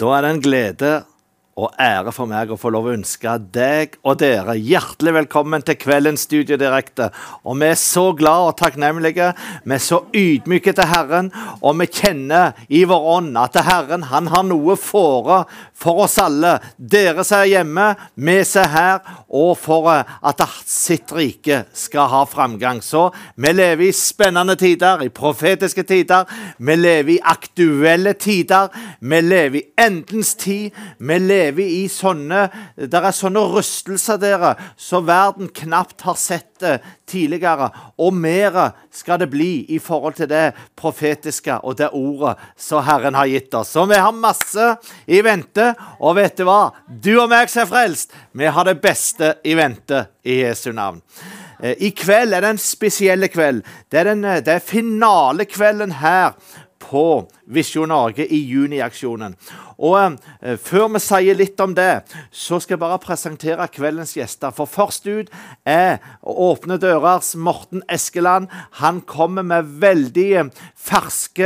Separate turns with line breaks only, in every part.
Da er det en glede og ære for meg å få lov å ønske deg og dere hjertelig velkommen til kveldens Studio Direkte. Og vi er så glad og takknemlige, vi er så ydmyke til Herren, og vi kjenner i vår ånd at Herren, han har noe for oss alle. Dere som er hjemme, vi som er her, og for at sitt rike skal ha framgang. Så vi lever i spennende tider, i profetiske tider, vi lever i aktuelle tider, vi lever i endens tid, vi lever i sånne rystelser dere, så verden knapt har sett det tidligere, og mer skal det bli i forhold til det profetiske og det ordet som Herren har gitt oss. Så vi har masse i vente, og vet du hva? Du og meg som er frelst, vi har det beste i vente i Jesu navn. I kveld er det en spesiell kveld. Det er finalekvelden her på Visjon Norge i juni-aksjonen. Og før vi sier litt om det, så skal jeg bare presentere kveldens gjester. For først ut er Åpne Dørers Morten Eskeland. Han kommer med veldig ferske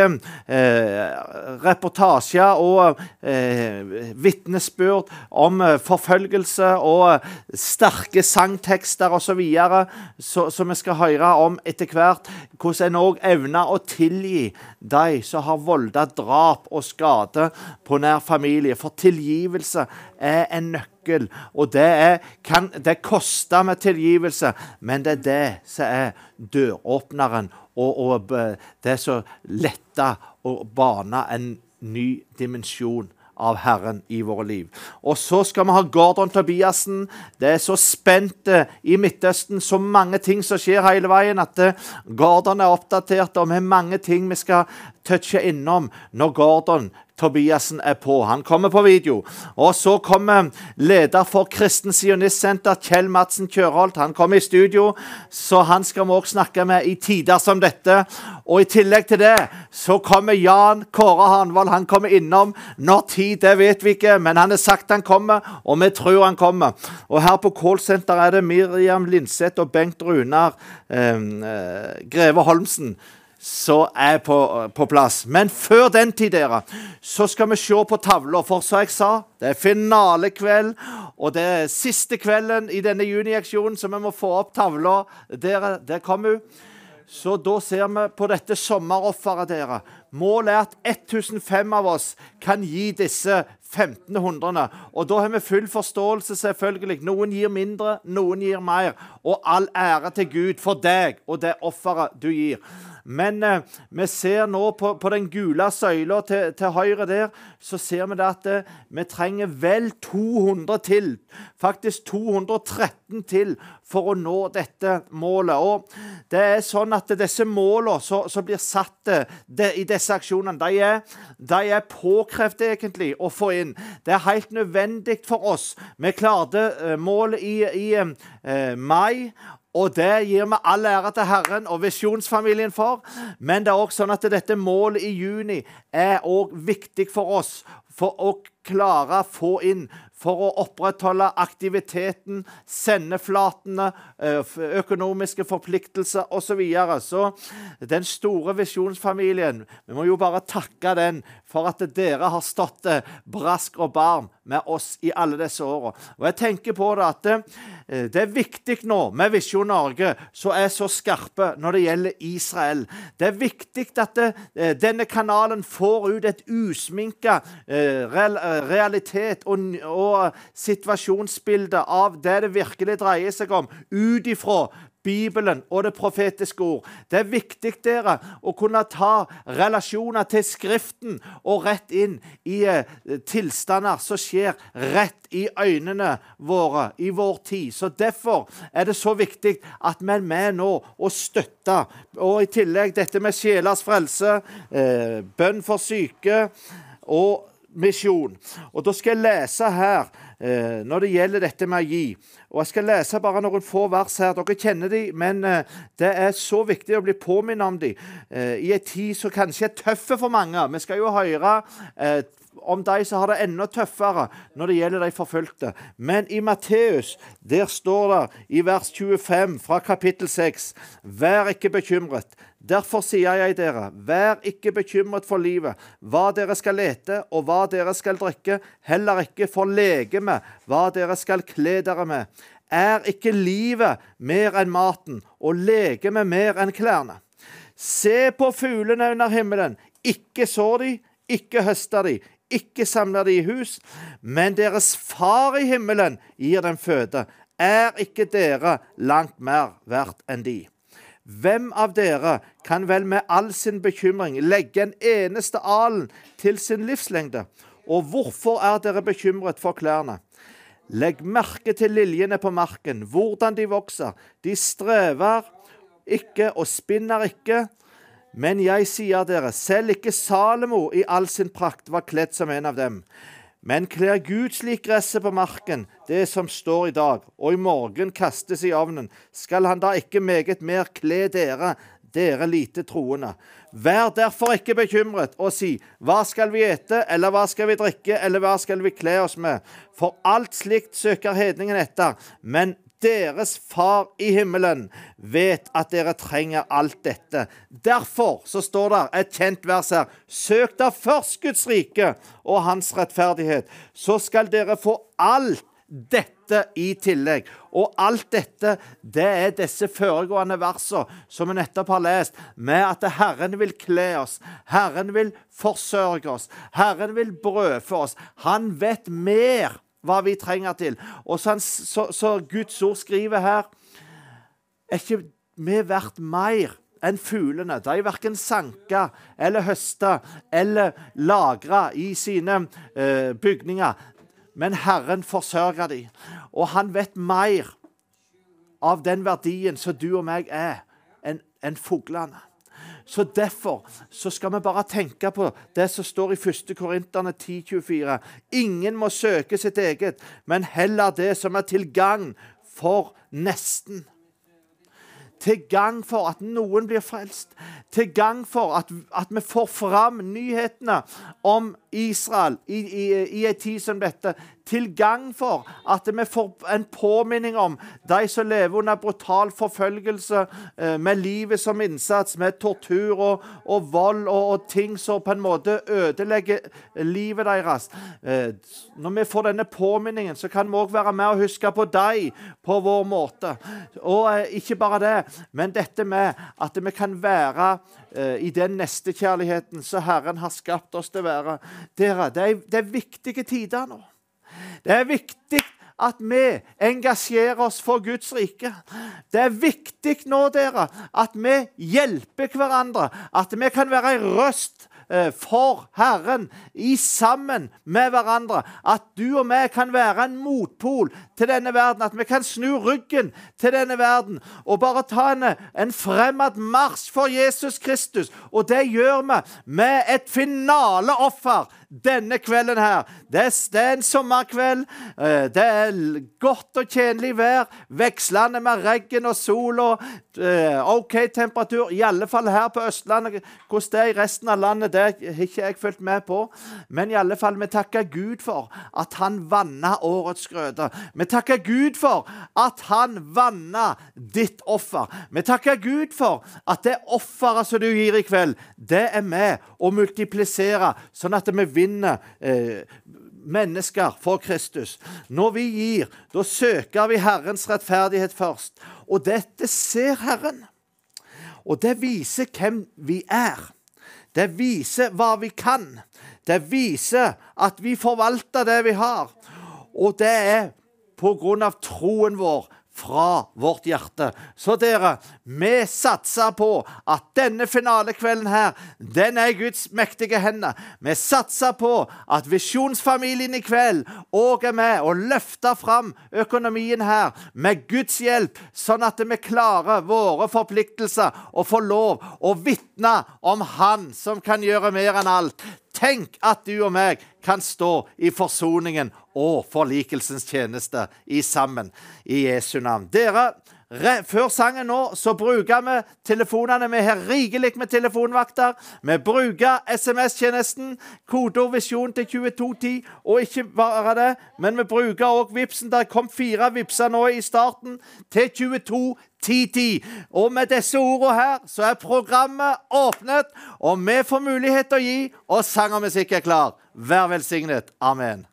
reportasjer og vittnesbyrd om forfølgelse og sterke sangtekster og så videre, så vi skal høre om etter hvert hvordan en også evner å tilgi de som har voldet drap og skade på nær familie. For tilgivelse er en nøkkel, og det koster med tilgivelse, men det er det som er døråpneren, og det er så lette å bane en ny dimensjon av Herren i våre liv. Og så skal vi ha Gordon Tobiasen. Det er så spent i Midtøsten, så mange ting som skjer hele veien, at Gordon er oppdatert om mange ting vi skal touche innom når Gordon Tobiasen er på. Han kommer på video. Og så kommer leder for Kristen Sionistsenter, Kjell Madsen Kjørholt. Han kommer i studio, så han skal vi også snakke med i tider som dette. Og i tillegg til det, så kommer Jan Kåre Hanvold. Han kommer innom. Når tid, det vet vi ikke, men han har sagt han kommer, og vi tror han kommer. Og her på callsenter er det Miriam Lindseth og Bengt Runar Greve Holmsen så er på plass. Men før den tid, dere, så skal vi se på tavla. For så jeg sa, det er finalekveld, og det er siste kvelden i denne juni-aksjonen, så vi må få opp tavla. Dere, der kommer hun. Så da ser vi på dette sommerofferet, dere. Målet er at 1005 av oss kan gi disse 1500, og da har vi full forståelse selvfølgelig. Noen gir mindre, noen gir mer, og all ære til Gud for deg og det offeret du gir. Men vi ser nå på den gule søyla til høyre der, så ser vi det at vi trenger vel 200 til, faktisk 213 til for å nå dette målet. Og det er sånn at disse målene som blir satt i disse aksjonene, de er påkrevd egentlig å få inn. Det er helt nødvendig for oss. Vi klarte målet i mai, og det gir vi all ære til Herren og visjonsfamilien for. Men det er også sånn at dette målet i juni er også viktig for oss, for å klare å få inn, for å opprettholde aktiviteten, sendeflatene, økonomiske forpliktelser og så videre. Så den store visjonsfamilien, vi må jo bare takke den for at dere har stått brask og barm med oss i alle disse årene. Og jeg tenker på det at det er viktig nå med Visjon Norge, som er så skarpe når det gjelder Israel. Det er viktig at denne kanalen får ut et usminket realitet og situasjonsbilde av det virkelig dreier seg om, ut ifra Bibelen og det profetiske ord. Det er viktig dere å kunne ta relasjoner til Skriften og rett inn i tilstander som skjer rett i øynene våre i vår tid. Så derfor er det så viktig at vi er med nå og støtter. Og i tillegg dette med sjelers frelse, bønn for syke og misjon. Og da skal jeg lese her når det gjelder dette med å gi. Og jeg skal lese bare noen få vers her. Dere kjenner de, men det er så viktig å bli påminnet om de. I en tid som kanskje er tøffe for mange. Vi skal jo høre om de som har det enda tøffere når det gjelder de forfulgte. Men i Matteus, der står det i vers 25 fra kapittel 6, «Vær ikke bekymret. Derfor sier jeg dere, vær ikke bekymret for livet, hva dere skal lete og hva dere skal drikke, heller ikke for legeme, hva dere skal kle dere med. Er ikke livet mer enn maten, og legeme mer enn klærne? Se på fuglene under himmelen, ikke sår de, ikke høster de, ikke samler de i hus, men deres far i himmelen gir dem føde. Er ikke dere langt mer verdt enn de? Hvem av dere kan vel med all sin bekymring legge en eneste alen til sin livslengde? Og hvorfor er dere bekymret for klærne? Legg merke til liljene på marken, hvordan de vokser. De strever ikke og spinner ikke. Men jeg sier dere, selv ikke Salomo i all sin prakt var kledd som en av dem. Men kler Gud slik gresset på marken, det som står i dag, og i morgen kastes i ovnen, skal han da ikke meget mer kle dere, dere lite troende. Vær derfor ikke bekymret og si, hva skal vi ete, eller hva skal vi drikke, eller hva skal vi kle oss med? For alt slikt søker hedningen etter, men deres far i himmelen vet at dere trenger alt dette. Derfor så står det et kjent vers her. Søk da først Guds rike og hans rettferdighet, så skal dere få alt dette i tillegg. Og alt dette, det er disse foregående versene som vi nettopp har lest, med at Herren vil kle oss, Herren vil forsørge oss, Herren vil brødfø oss. Han vet mer hva vi trenger til. Og så Guds ord skriver her, er ikke vi verdt mer enn fuglene? De er hverken sanka eller høsta eller lagra i sine bygninger, men Herren forsørger dem. Og han vet mer av den verdien som du og meg er enn fuglene. Så derfor så skal vi bare tenke på det som står i 1. Korinterne 10:24. Ingen må søke sitt eget, men heller det som er til gagn for nesten. Til gang for at noen blir frelst. Til gang for at vi får fram nyhetene om Israel i en tid som dette. Til gang for at vi får en påminning om de som lever under brutal forfølgelse, med livet som innsats, med tortur og vold og ting som på en måte ødelegger livet deres. Når vi får denne påminningen, så kan vi også være med og huske på dem på vår måte. Og ikke bare det, men dette med at vi kan være i den nestekjærligheten som Herren har skapt oss til å være. Det er viktige tider nå. Det er viktig at vi engasjerer oss for Guds rike. Det er viktig nå, dere, at vi hjelper hverandre, at vi kan være en røst for Herren sammen med hverandre, at du og meg kan være en motpol til denne verden, at vi kan snu ryggen til denne verden og bare ta en fremad marsj for Jesus Kristus. Og det gjør vi med et finaleoffer denne kvelden her. Det er en sommerkveld, det er godt og tjenlig vær, vekslende med regn og sol og ok temperatur, i alle fall her på Østlandet. Hvordan det er i resten av landet, det har ikke jeg følt med på, men i alle fall vi takker Gud for at han vannet årets grøde. Vi takker Gud for at han vannet ditt offer. Vi takker Gud for at det offeret som du gir i kveld, det er med å multiplisere, sånn at vi vinner mennesker for Kristus. Når vi gir, da søker vi Herrens rettferdighet først. Og dette ser Herren. Og det viser hvem vi er. Det viser hva vi kan. Det viser at vi forvalter det vi har. Og det er på grunn av troen vår fra vårt hjerte. Så dere, vi satser på at denne finalekvelden her, den er i Guds mektige hender. Vi satser på at visjonsfamilien i kveld også er med og løfter fram økonomien her med Guds hjelp, sånn at vi klarer våre forpliktelser og får lov å vitne om Han som kan gjøre mer enn alt. Tenk at du og meg kan stå i forsoningen og forlikelsens tjeneste sammen i Jesu navn. Dere, Før sangen nå, så bruker vi telefonene. Vi har rikelig med telefonvakter. Vi bruker SMS-tjenesten, kodeord Visjon til 2210, og ikke bare det, men vi bruker også Vipsen. Der kom 4 vipser nå i starten til 2210. Og med disse ordene her, så er programmet åpnet, og vi får mulighet til å gi, og sang og musikk er klar. Vær velsignet. Amen.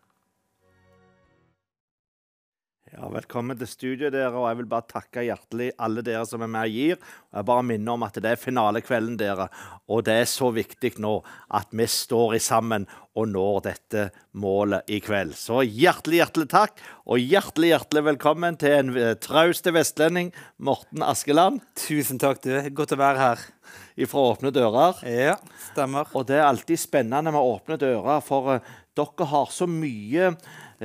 Ja, velkommen til studio dere, og jeg vil bare takke hjertelig alle dere som er med og gir. Og jeg bare minner om at det er finalekvelden dere, og det er så viktig nå at vi står sammen og når dette målet i kveld. Så hjertelig takk, og hjertelig velkommen til en trauste vestlending, Morten Askeland.
Tusen takk, du. Godt å være her.
Ifra Åpne Dører.
Ja, stemmer.
Og det er alltid spennende med Åpne Dører, for dere har så mye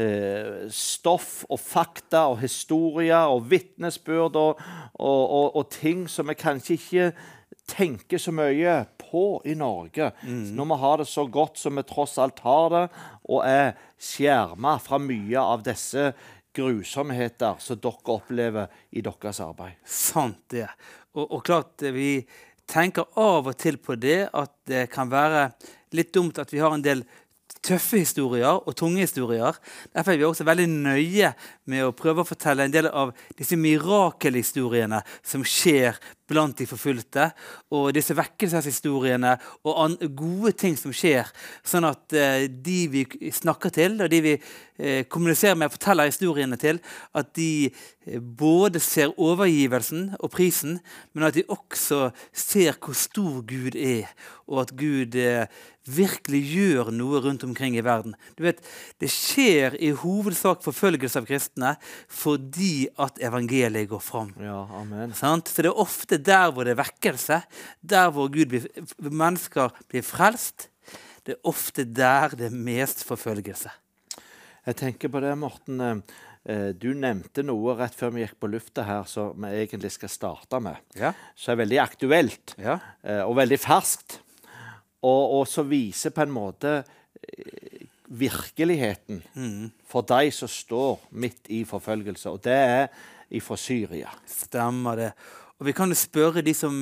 stoff og fakta og historier og vittnesbyrd og ting som vi kanskje ikke tenker så mye på i Norge. Når vi har det så godt som vi tross alt har det, og er skjermet fra mye av disse grusomheter som dere opplever i deres arbeid.
Sant det. Og klart, vi tenker av og til på det at det kan være litt dumt at vi har en del tøffe historier og tunge historier. Derfor er vi også veldig nøye med å prøve å fortelle en del av disse mirakelhistoriene som skjer blant de forfulgte, og disse vekkelseshistoriene og gode ting som skjer, sånn at de vi snakker til, og de vi kommuniserer med og forteller historiene til, at de både ser overgivelsen og prisen, men at de også ser hvor stor Gud er, og at Gud virkelig gjør noe rundt omkring i verden. Du vet, det skjer i hovedsak forfølgelse av kristne fordi at evangeliet går fram.
Ja, amen.
Sant? Så det er ofte der hvor det er vekkelse, der hvor mennesker blir frelst, det er ofte der det er mest forfølgelse.
Jeg tenker på det, Morten. Du nevnte noe rett før vi gikk på lufta her, som vi egentlig skal starte med.
Ja.
Så er veldig aktuelt, og veldig ferskt. Og så viser på en måte virkeligheten for de som står midt i forfølgelse, og det er fra Syria.
Stemmer det. Og vi kan jo spørre de som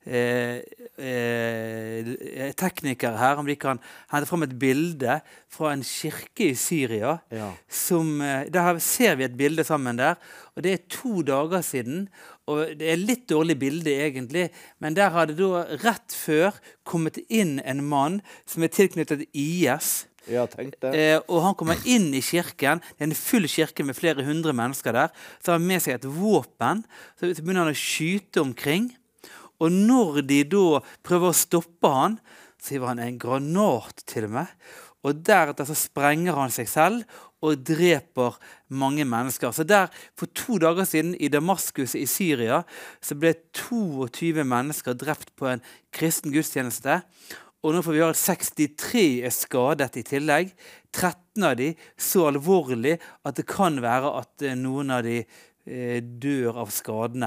teknikere her, om de kan hente frem et bilde fra en kirke i Syria.
Ja.
Der ser vi et bilde sammen der, og det er 2 dager siden, og det er litt dårlig bilde egentlig, men der hadde da rett før kommet inn en mann som er tilknyttet IS.
Ja, tenk det.
Og han kommer inn i kirken. Det er en full kirke med flere 100 mennesker der. Så har han med seg et våpen. Så begynner han å skyte omkring. Og når de da prøver å stoppe han, så hiver han en granat til og med. Og deretter så sprenger han seg selv og dreper mange mennesker. Så der, for 2 dager siden i Damaskus i Syria, så ble 22 mennesker drept på en kristen gudstjeneste. Og nå får vi høre at 63 er skadet i tillegg. 13 av de så alvorlig at det kan være at noen av de dør av skadene.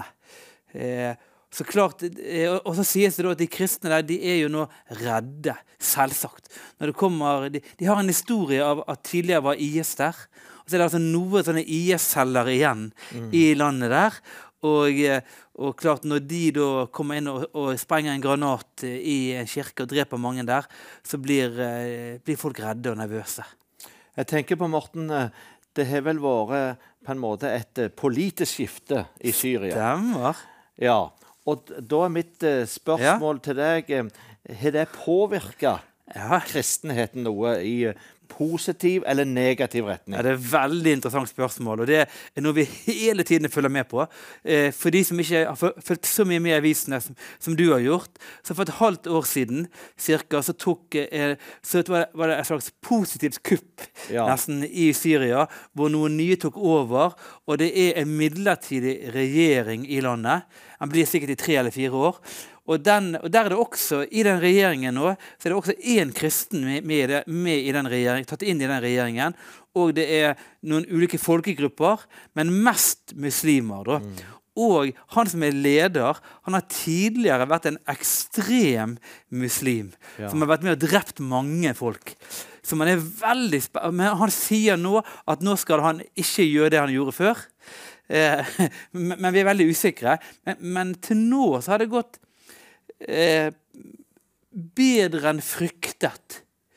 Så klart, og så sies det da at de kristne der, de er jo nå redde, selvsagt. Når det kommer, de har en historie av at tidligere var IS der. Og så er det altså noen sånne IS-celler igjen i landet der. Og klart, når de da kommer inn og sprenger en granat i en kirke og dreper mange der, så blir folk redde og nervøse.
Jeg tenker på, Morten, det har vel vært på en måte et politisk skifte i Syria.
Stemmer.
Ja, og da er mitt spørsmål til deg, har det påvirket kristenheten noe i positiv eller negativ retning?
Ja, det er et veldig interessant spørsmål, og det er noe vi hele tiden følger med på. For de som ikke har fulgt så mye med i avisene som du har gjort, så for et halvt år siden cirka, så var det et slags positivt kupp nesten i Syria, hvor noen nye tok over, og det er en midlertidig regjering i landet. Han blir sikkert i 3 eller 4 år. Og der er det også, i den regjeringen nå, så er det også en kristen med i den regjeringen, tatt inn i den regjeringen, og det er noen ulike folkegrupper, men mest muslimer da. Og han som er leder, han har tidligere vært en ekstrem muslim, som har vært med og drept mange folk. Så man er veldig men han sier nå at nå skal han ikke gjøre det han gjorde før. men vi veldig usikre. Men til nå så har det gått bedre enn fryktet.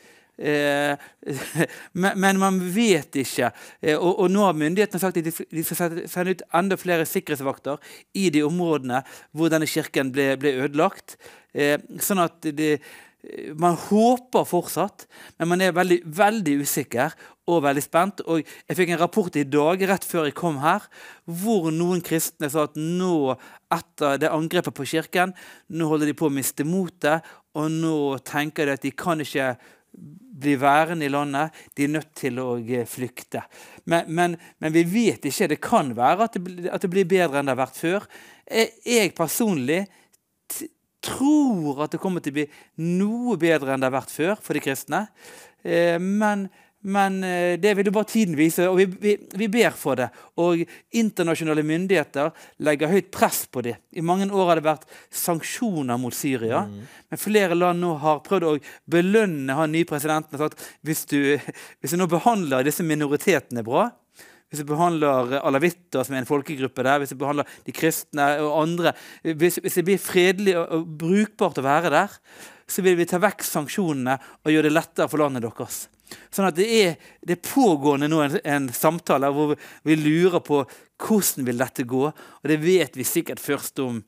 Men man vet ikke. Og nå har myndighetene sagt at de skal sende ut enda flere sikkerhetsvakter i de områdene hvor denne kirken ble ødelagt. Sånn at man håper fortsatt, men man veldig, veldig usikker og veldig spent. Og jeg fikk en rapport i dag, rett før jeg kom her, hvor noen kristne sa at nå, etter det angrepet på kirken, nå holder de på å miste motet, og nå tenker de at de kan ikke bli værende i landet, de nødt til å flykte. Men vi vet ikke, det kan være at det blir bedre enn det har vært før. Jeg personlig tror at det kommer til å bli noe bedre enn det har vært før for de kristne. Men det vil jo bare tiden vise, og vi ber for det. Og internasjonale myndigheter legger høyt press på det. I mange år har det vært sanksjoner mot Syria, men flere land nå har prøvd å belønne han nye presidenten og sagt hvis du nå behandler disse minoritetene bra, hvis du behandler alavitter som en folkegruppe der, hvis du behandler de kristne og andre, hvis det blir fredelig og brukbart å være der, så vil vi ta vekk sanksjonene og gjøre det lettere for landet deres. Sånn at det pågående nå en samtale hvor vi lurer på hvordan vil dette gå, og det vet vi sikkert først om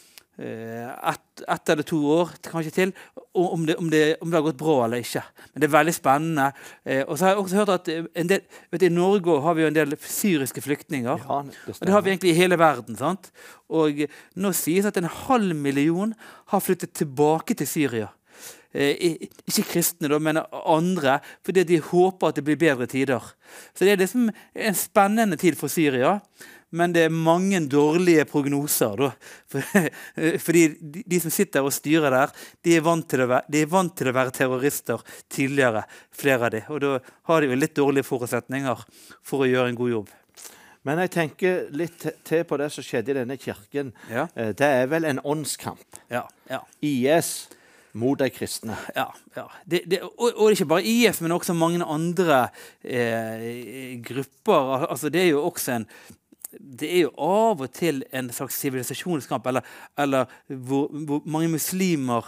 1 eller 2 år, kanskje til, om det har gått bra eller ikke. Men det er veldig spennende. Og så har jeg også hørt at i Norge har vi jo en del syriske flyktninger, og det har vi egentlig i hele verden, sant? Og nå sies at 500 000 har flyttet tilbake til Syria. Ikke kristne da, men andre, fordi de håper at det blir bedre tider. Så det er liksom en spennende tid for Syria, men det er mange dårlige prognoser da. Fordi de som sitter og styrer der, de er vant til å være terrorister tidligere, flere av de. Og da har de jo litt dårlige forutsetninger for å gjøre en god jobb.
Men jeg tenker litt til på det som skjedde i denne kirken.
Ja.
Det er vel en åndskamp.
Ja.
IS mot de kristne.
Ja. Og ikke bare IS, men også mange andre grupper. Altså, det er jo også det er jo av og til en slags sivilisasjonskamp, eller hvor mange muslimer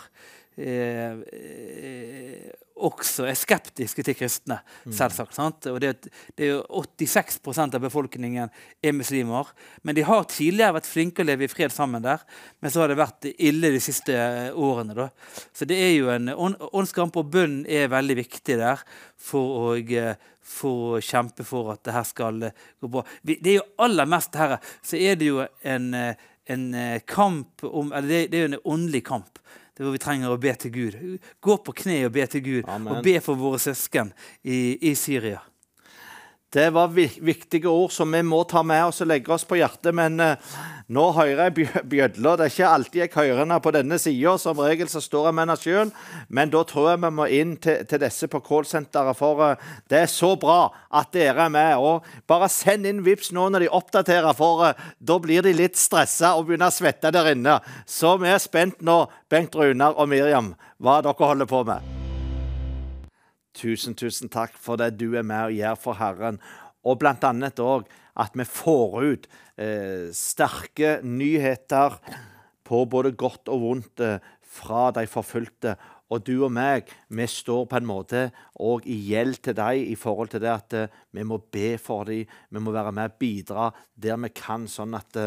også er skeptiske til kristne, selvsagt. Sant? Og det er jo 86% av befolkningen er muslimer, men de har tidligere vært flinke å leve i fred sammen der, men så har det vært ille de siste årene. Da. Så det er jo en åndskamp, og bønn er veldig viktig der for å kjempe for at det her skal gå bra. Det er jo aller mest her, så er det jo en kamp eller det er jo en åndelig kamp. Det er hvor vi trenger å be til Gud. Gå på kne og be til Gud. Amen. Og be for våre søsken i Syria.
Det var viktige ord som vi må ta med oss og legge oss på hjertet, men nå hører jeg bjødler. Det er ikke alltid jeg hører henne på denne siden, som regel så står jeg med henne selv, men da tror jeg vi må inn til disse på callsenteret, for det er så bra at dere er med, og bare send inn Vips nå når de oppdaterer, for da blir de litt stresset og begynner å svette der inne. Så vi er spent nå, Bengt Runar og Miriam, hva dere holder på med. Tusen takk for det du er med og gjør for Herren. Og blant annet også at vi får ut sterke nyheter på både godt og vondt fra de forfulgte. Og du og meg, vi står på en måte og i gjeld til deg i forhold til det at vi må be for dem. Vi må være med og bidra der vi kan, sånn at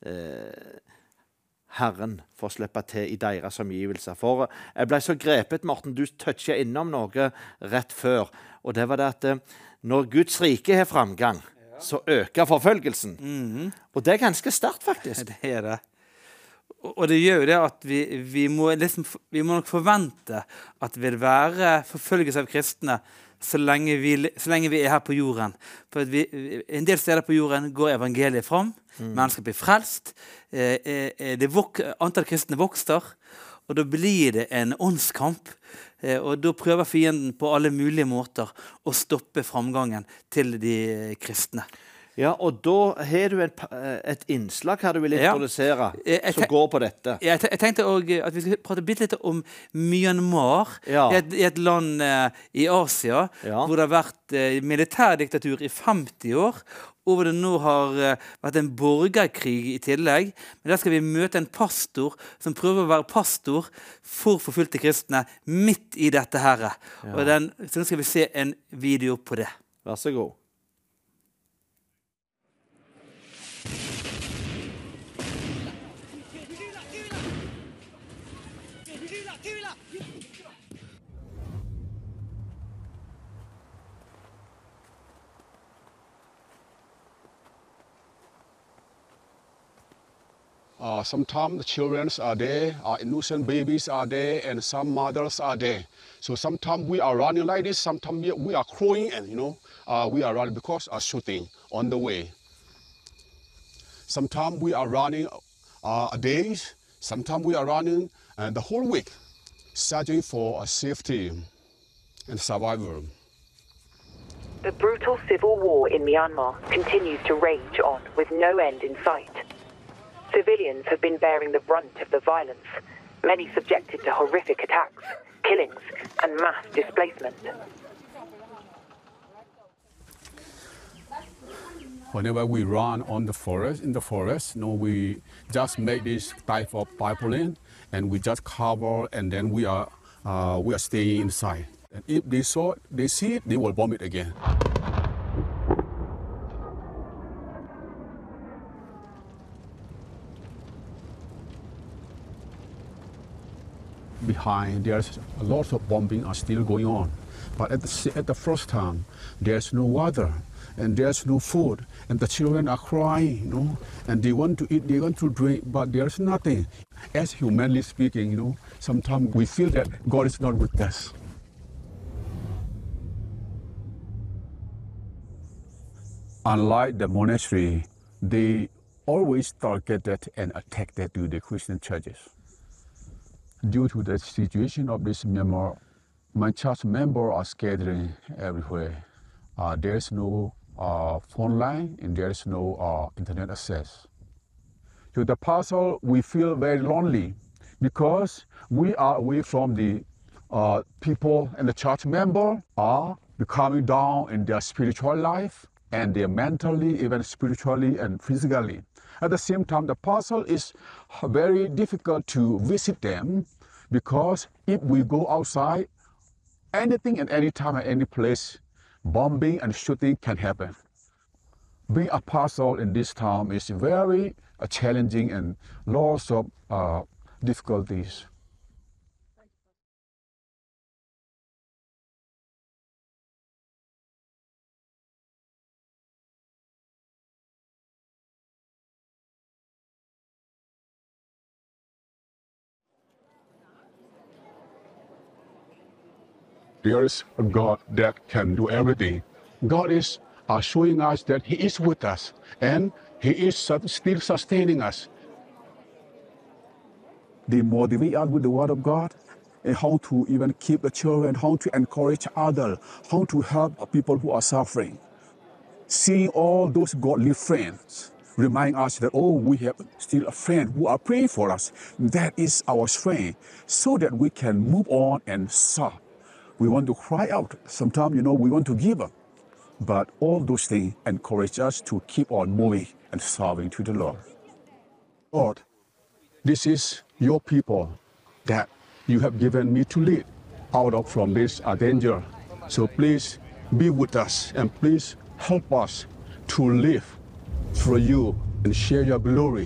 Herren får slippe til i deres omgivelser. For jeg ble så grepet, Morten, du touchet innom noe rett før. Og det var det at når Guds rike har framgang, så øker forfølgelsen. Og det er ganske sterkt, faktisk.
Det er det. Og det gjør jo det at vi må nok forvente at det vil være forfølgelse av kristne så lenge vi er her på jorden. For en del steder på jorden går evangeliet fram, mennesker blir frelst, antall kristne vokser, og da blir det en åndskamp, og da prøver fienden på alle mulige måter å stoppe framgangen til de kristne.
Ja, og da har du et innslag her du vil introdusere, som går på dette.
Jeg tenkte også at vi skal prate litt om Myanmar, i et land i Asia, hvor det har vært militærdiktatur i 50 år, og hvor det nå har vært en borgerkrig i tillegg. Men der skal vi møte en pastor som prøver å være pastor for forfulgte kristne midt i dette her. Og så nå skal vi se en video på det.
Vær så god.
Sometimes the children are there, innocent babies are there, and some mothers are there. So sometimes we are running like this, sometimes we are crying, and we are running because of shooting on the way. Sometimes we are running days, sometimes we are running the whole week, searching for safety and survival.
The brutal civil war in Myanmar continues to rage on with no end in sight. Civilians have been bearing the brunt of the violence, many subjected to horrific attacks, killings, and mass displacement.
Whenever we run in the forest, we just make this type of tarpaulin, and we just cover, and then we are staying inside. And if they see it, they will bomb it again. Behind, there's a lot of bombing are still going on. But at the first time, there's no water and there's no food, and the children are crying, and they want to eat, they want to drink, but there's nothing. As humanly speaking, sometimes we feel that God is not with us. Unlike the monastery, they always targeted and attacked to the Christian churches. Due to the situation of this Myanmar, my church members are scattering everywhere. There's no phone line and there's no internet access. So the pastor, we feel very lonely because we are away from the people, and the church members are becoming down in their spiritual life, and they're mentally, even spiritually and physically. At the same time, the pastor is very difficult to visit them, because if we go outside, anything and any time at any place, bombing and shooting can happen. Being a pastor in this town is very challenging and lots of difficulties. There is a God that can do everything. God is showing us that He is with us, and He is still sustaining us. They motivate us with the Word of God, and how to even keep the children, how to encourage others, how to help people who are suffering. Seeing all those godly friends remind us that, we have still a friend who are praying for us. That is our strength, so that we can move on and serve. We want to cry out. Sometimes, we want to give up. But all those things encourage us to keep on moving and serving to the Lord. Lord, this is your people that you have given me to lead out of from this danger. So please be with us, and please help us to live for you and share your glory.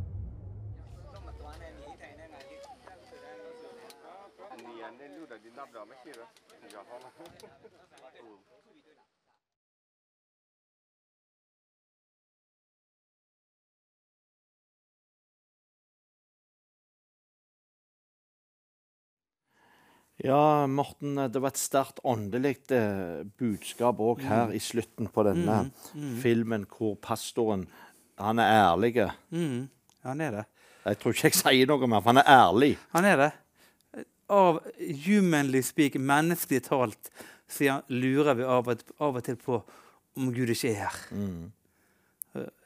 Ja, Morten, det var et sterkt åndelig budskap også her i slutten på denne filmen, hvor pastoren, han er ærlig.
Han er det.
Jeg tror ikke jeg sier noe mer, for han er ærlig.
Han er det. Av humanly speak, menneskelig talt, lurer vi av og til på om Gud ikke er her.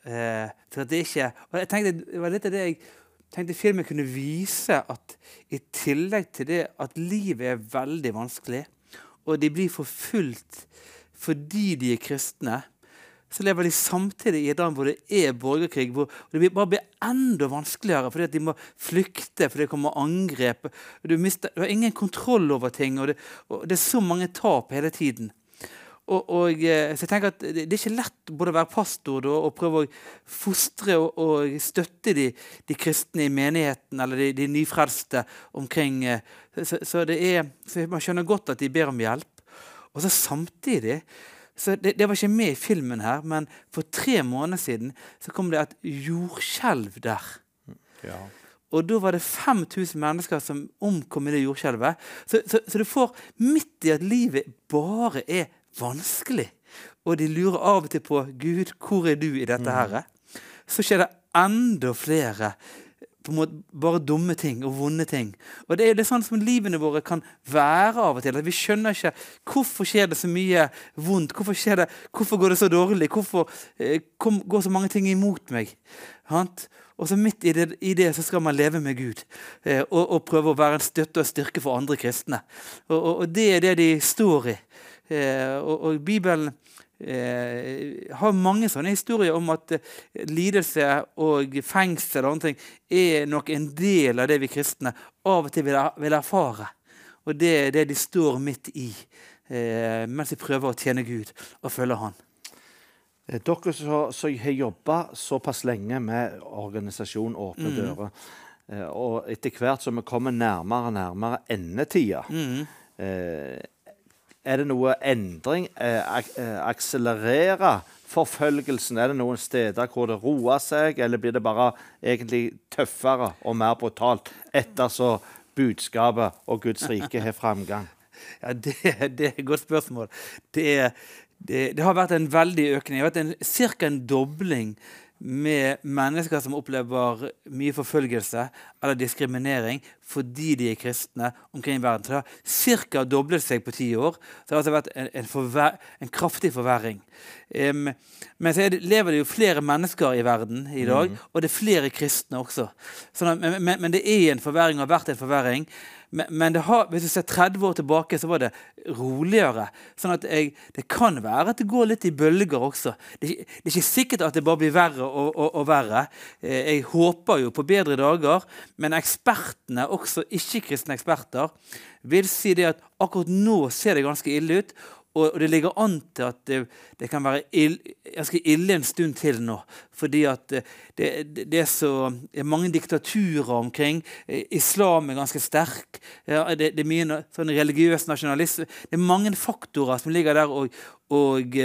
For at det ikke... Og jeg tenkte, det var litt av det jeg tenkte filmen kunne vise, at i tillegg til det at livet veldig vanskelig, og de blir forfulgt fordi de kristne, så lever de samtidig i et land hvor det borgerkrig, hvor det bare blir enda vanskeligere, fordi at de må flykte, fordi det kommer angrep. Du har ingen kontroll over ting, og det så mange tap hele tiden. Så jeg tenker at det ikke lett både å være pastor og prøve å fostre og støtte de kristne i menigheten, eller de nyfrelste omkring. Så man skjønner godt at de ber om hjelp. Og så samtidig, så det var ikke med i filmen her, men for 3 måneder siden så kom det et jordskjelv der.
Ja.
Og da var det 5000 mennesker som omkom i det jordskjelvet. Så du får midt i at livet bare vanskelig, og de lurer av og til på Gud, hvor du i dette her? Så skjer det enda flere på en måte bare dumme ting og vonde ting. Og det det sånn som livene våre kan være av og til. At vi skjønner ikke hvorfor skjer det så mye vondt, hvorfor går det så dårlig, hvorfor går så mange ting imot meg. Og så midt i det så skal man leve med Gud og prøve å være en støtte og styrke for andre kristne. Og det det de står i. Og Bibelen har mange sånne historier om at lidelse og fengsel og andre ting nok en del av det vi kristne av og til vil erfare. Og det de står midt i mens de prøver å tjene Gud og følge han.
Dere som har jobbet såpass lenge med organisasjon Åpne Dører, og etter hvert som vi kommer nærmere og nærmere endetida, det noe endring? Akselerere forfølgelsen? Det noen steder hvor det roer seg, eller blir det bare egentlig tøffere og mer brutalt etter så budskapet og Guds rike har framgang?
Ja, det et godt spørsmål. Det har vært en veldig økning. Det har vært cirka en dobling med mennesker som opplever mye forfølgelse eller diskriminering fordi de kristne omkring verden. Så det har cirka doblet seg på 10 år. Så det har altså vært en kraftig forverring. Men så lever det jo flere mennesker i verden i dag, og det flere kristne også. Men det en forverring og har vært en forverring. Men hvis du ser 30 år tilbake, så var det roligere. Sånn at det kan være at det går litt i bølger også. Det ikke sikkert at det bare blir verre og verre. Jeg håper jo på bedre dager, men ekspertene, også ikke-kristne eksperter, vil si det at akkurat nå ser det ganske ille ut, og det ligger an til at det kan være ganske ille en stund til nå, fordi at det så mange diktaturer omkring, islam ganske sterk, det mye sånn religiøs nasjonalisme, det mange faktorer som ligger der og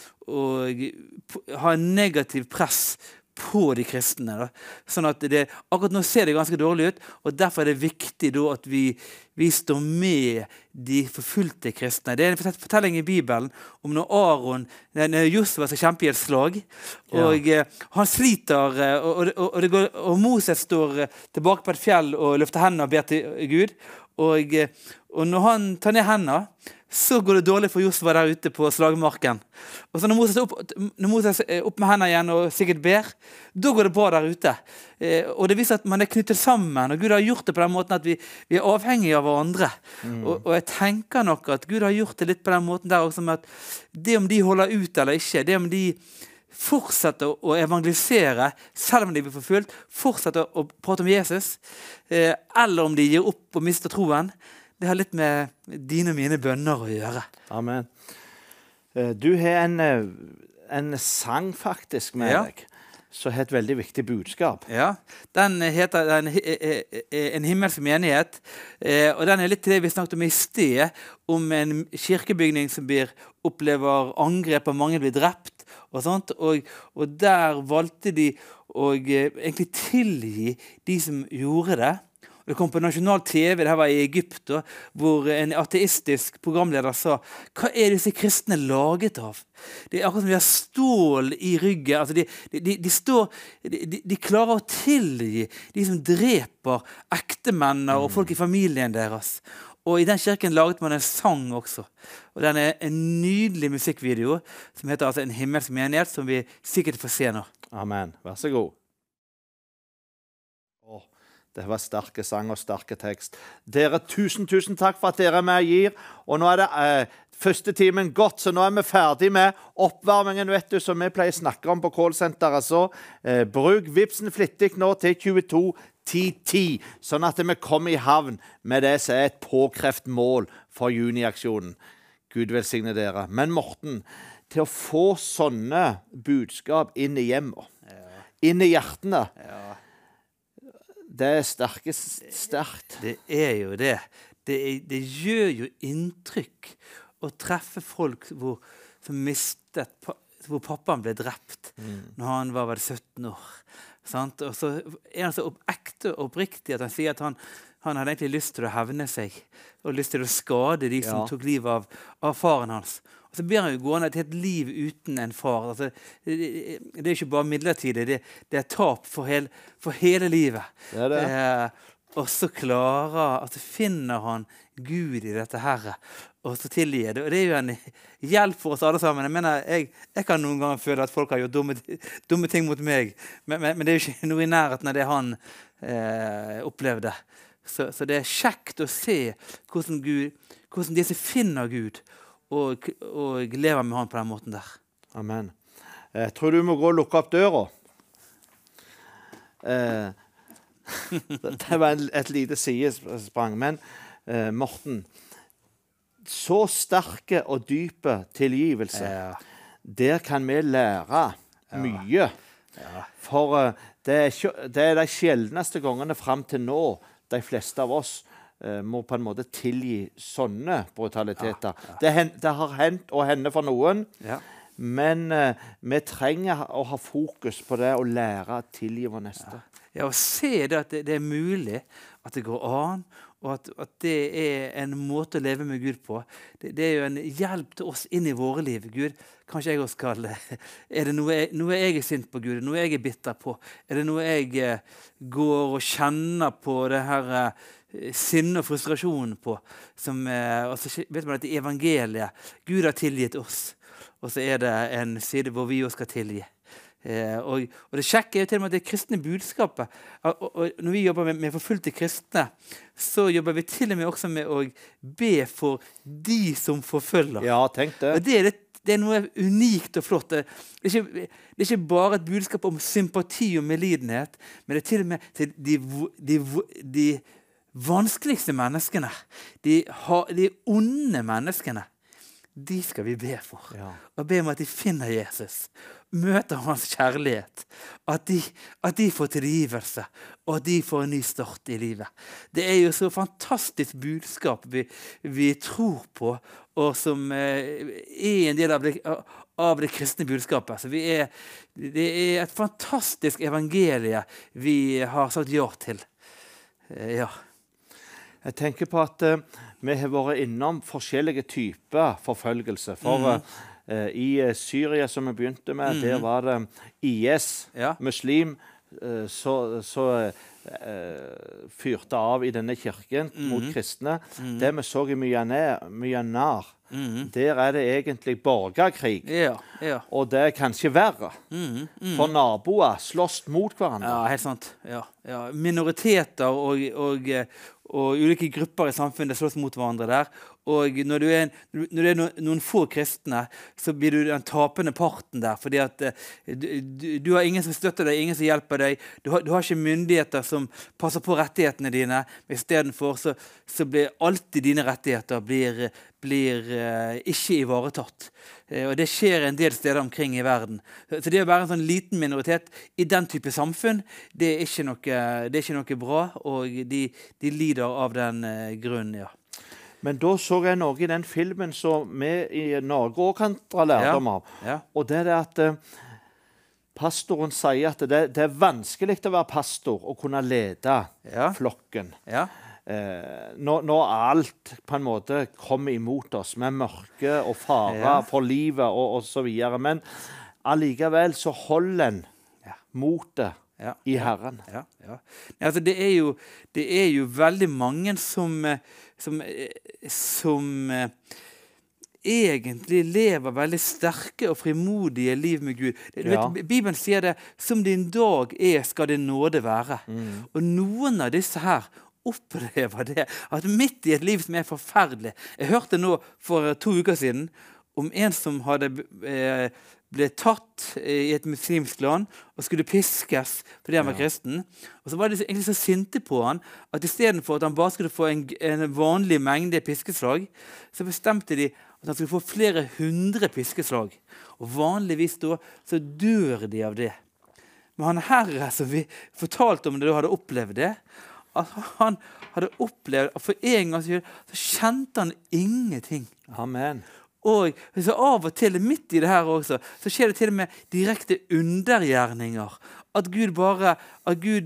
har en negativ press på de kristne. Da. Sånn at akkurat nå ser det ganske dårlig ut, og derfor det viktig da at vi står med de forfulgte kristne. Det en fortelling i Bibelen om når Josua skal kjempe i et slag, og han sliter, og Moses står tilbake på et fjell og løfter hendene og ber til Gud, og når han tar ned hendene, så går det dårlig for Josua der ute på slagmarken. Og så når Moses opp med hendene igjen og sikkert ber, da går det bra der ute. Og det viser at man knyttet sammen, og Gud har gjort det på den måten at vi avhengige av hverandre. Og jeg tenker nok at Gud har gjort det litt på den måten der også, med at det om de holder ut eller ikke, det om de fortsetter å evangelisere, selv om de blir forfulgt, fortsetter å prate om Jesus, eller om de gir opp og mister troen, det har litt med dine og mine bønner å gjøre.
Amen. Du har en sang faktisk med deg, som har et veldig viktig budskap.
Ja, den heter En himmelsk menighet, og den litt til det vi snakket om i sted, om en kirkebygning som opplever angrep og mange blir drept, og sånt, og der valgte de å egentlig tilgi de som gjorde det. Det kom på nasjonal TV, det her var i Egypt, hvor en ateistisk programleder sa, hva disse kristne laget av? Det akkurat som de har stål i ryggen, altså de klarer å tilgi de som dreper ektemenner og folk i familien deres. Og i den kirken laget man en sang også, og den en nydelig musikkvideo som heter altså En himmelsk menighet, som vi sikkert får se nå.
Amen. Vær så god. Det var sterke sang og sterke tekst. Dere, tusen takk for at dere er med og gir. Og nå er det første timen gått, så nå er vi ferdig med oppvarmingen, vet du, som vi pleier å snakke om på callsenteret. Så bruk Vipsen flittig nå til 22-10-10, sånn at vi kommer i havn med det som er et påkreft mål for juniaksjonen. Gud velsigne dere. Men Morten, til å få sånne budskap inn i hjemmet, inn i hjertene, det er sterkt.
Det er jo det. Det gjør jo inntrykk å treffe folk hvor pappaen ble drept når han var 17 år. Sant? Og så er han så ekte og oppriktig at han sier at han hadde egentlig lyst til å hevne seg og lyst til å skade de som tok livet av faren hans. Og så blir han jo gående et helt liv uten en far. Altså, det er ikke bare midlertidig, det er tap for hele livet.
Det er det.
Og så finner han Gud i dette her, og så tilgir det. Og det er jo en hjelp for oss alle sammen. Jeg mener, jeg kan noen ganger føle at folk har gjort dumme ting mot meg, men det er jo ikke noe i nærheten av det han opplevde. Så det er kjekt å se hvordan disse finner Gud, og lever med han på den måten der.
Amen. Jeg tror du må gå og lukke opp døra. Det var et lite sidesprang. Men Morten, så sterke og dype tilgivelse, der kan vi lære mye. For det er de sjeldneste gangene frem til nå, de fleste av oss må på en måte tilgi sånne brutaliteter. Det har hendt og hender for noen, men vi trenger å ha fokus på det og lære å tilgi vår neste.
Ja, og se det at det er mulig, at det går an, og at det er en måte å leve med Gud på. Det er jo en hjelp til oss inn i våre liv. Gud, kanskje jeg også skal... Er det noe jeg er sint på Gud? Noe jeg er bitter på? Er det noe jeg går og kjenner på det her sinne og frustrasjon på? Og så vet man at i evangeliet, Gud har tilgitt oss, og så er det en side hvor vi også skal tilgi. Og det kjekke er jo til og med det kristne budskapet. Og når vi jobber med forfulgte kristne, så jobber vi til og med også med å be for de som forfølger.
Ja, tenk det.
Og det er noe unikt og flott. Det er ikke bare et budskap om sympati og medlidenhet, men det er til og med til de vanskeligste menneskene, de onde menneskene, de skal vi be for. Og be om at de finner Jesus, møter hans kjærlighet, at de får tilgivelse, og at de får en ny start i livet. Det er jo så fantastisk budskap vi tror på, og som er en del av det kristne budskapet. Så det er et fantastisk evangelie vi har sagt ja til.
Jeg tenker på at vi har vært innom forskjellige typer forfølgelse. For i Syria, som vi begynte med, der var det IS, muslim, så fyrte av i denne kirken mot kristne. Det vi så i Myanmar, der er det egentlig borgerkrig. Og det er kanskje verre. For naboer slåss mot hverandre.
Ja, helt sant. Minoriteter og ulike grupper i samfunnet slåss mot hverandre der. Og når det er noen få kristne, så blir du den tapende parten der, fordi at du har ingen som støtter deg, ingen som hjelper deg, du har ikke myndigheter som passer på rettighetene dine, men i stedet for så blir alltid dine rettigheter blir ikke ivaretatt. Og det skjer en del steder omkring i verden. Så det å være en sånn liten minoritet i den type samfunn, det er ikke noe bra, og de lider av den grunnen,
Men da så jeg noe i den filmen som vi i Norge også kan dra lærdom av. Og det er det at pastoren sier at det er vanskelig å være pastor og kunne lede flokken. Når alt på en måte kommer imot oss med mørke og fare for livet og så videre. Men allikevel så holder en motet i Herren.
Altså, det er jo veldig mange som egentlig lever veldig sterke og frimodige liv med Gud. Du vet, Bibelen sier det, som din dag skal din nåde være. Og noen av disse her opplever det, at midt i et liv som forferdelig. Jeg hørte nå for 2 uker siden om en som ble tatt i et muslimsk land og skulle piskes fordi han var kristen. Og så var de egentlig så sinte på han at i stedet for at han bare skulle få en vanlig mengde piskeslag, så bestemte de at han skulle få flere 100 piskeslag. Og vanligvis da så dør de av det. Men han herre som vi fortalte om det da hadde opplevd det, at han hadde opplevd at for en gang så kjente han ingenting.
Amen.
Og så av og til, midt i det her også, så skjer det til og med direkte undergjerninger. At Gud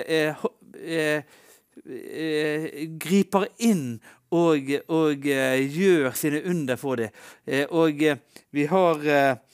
griper inn og gjør sine under for det. Og vi har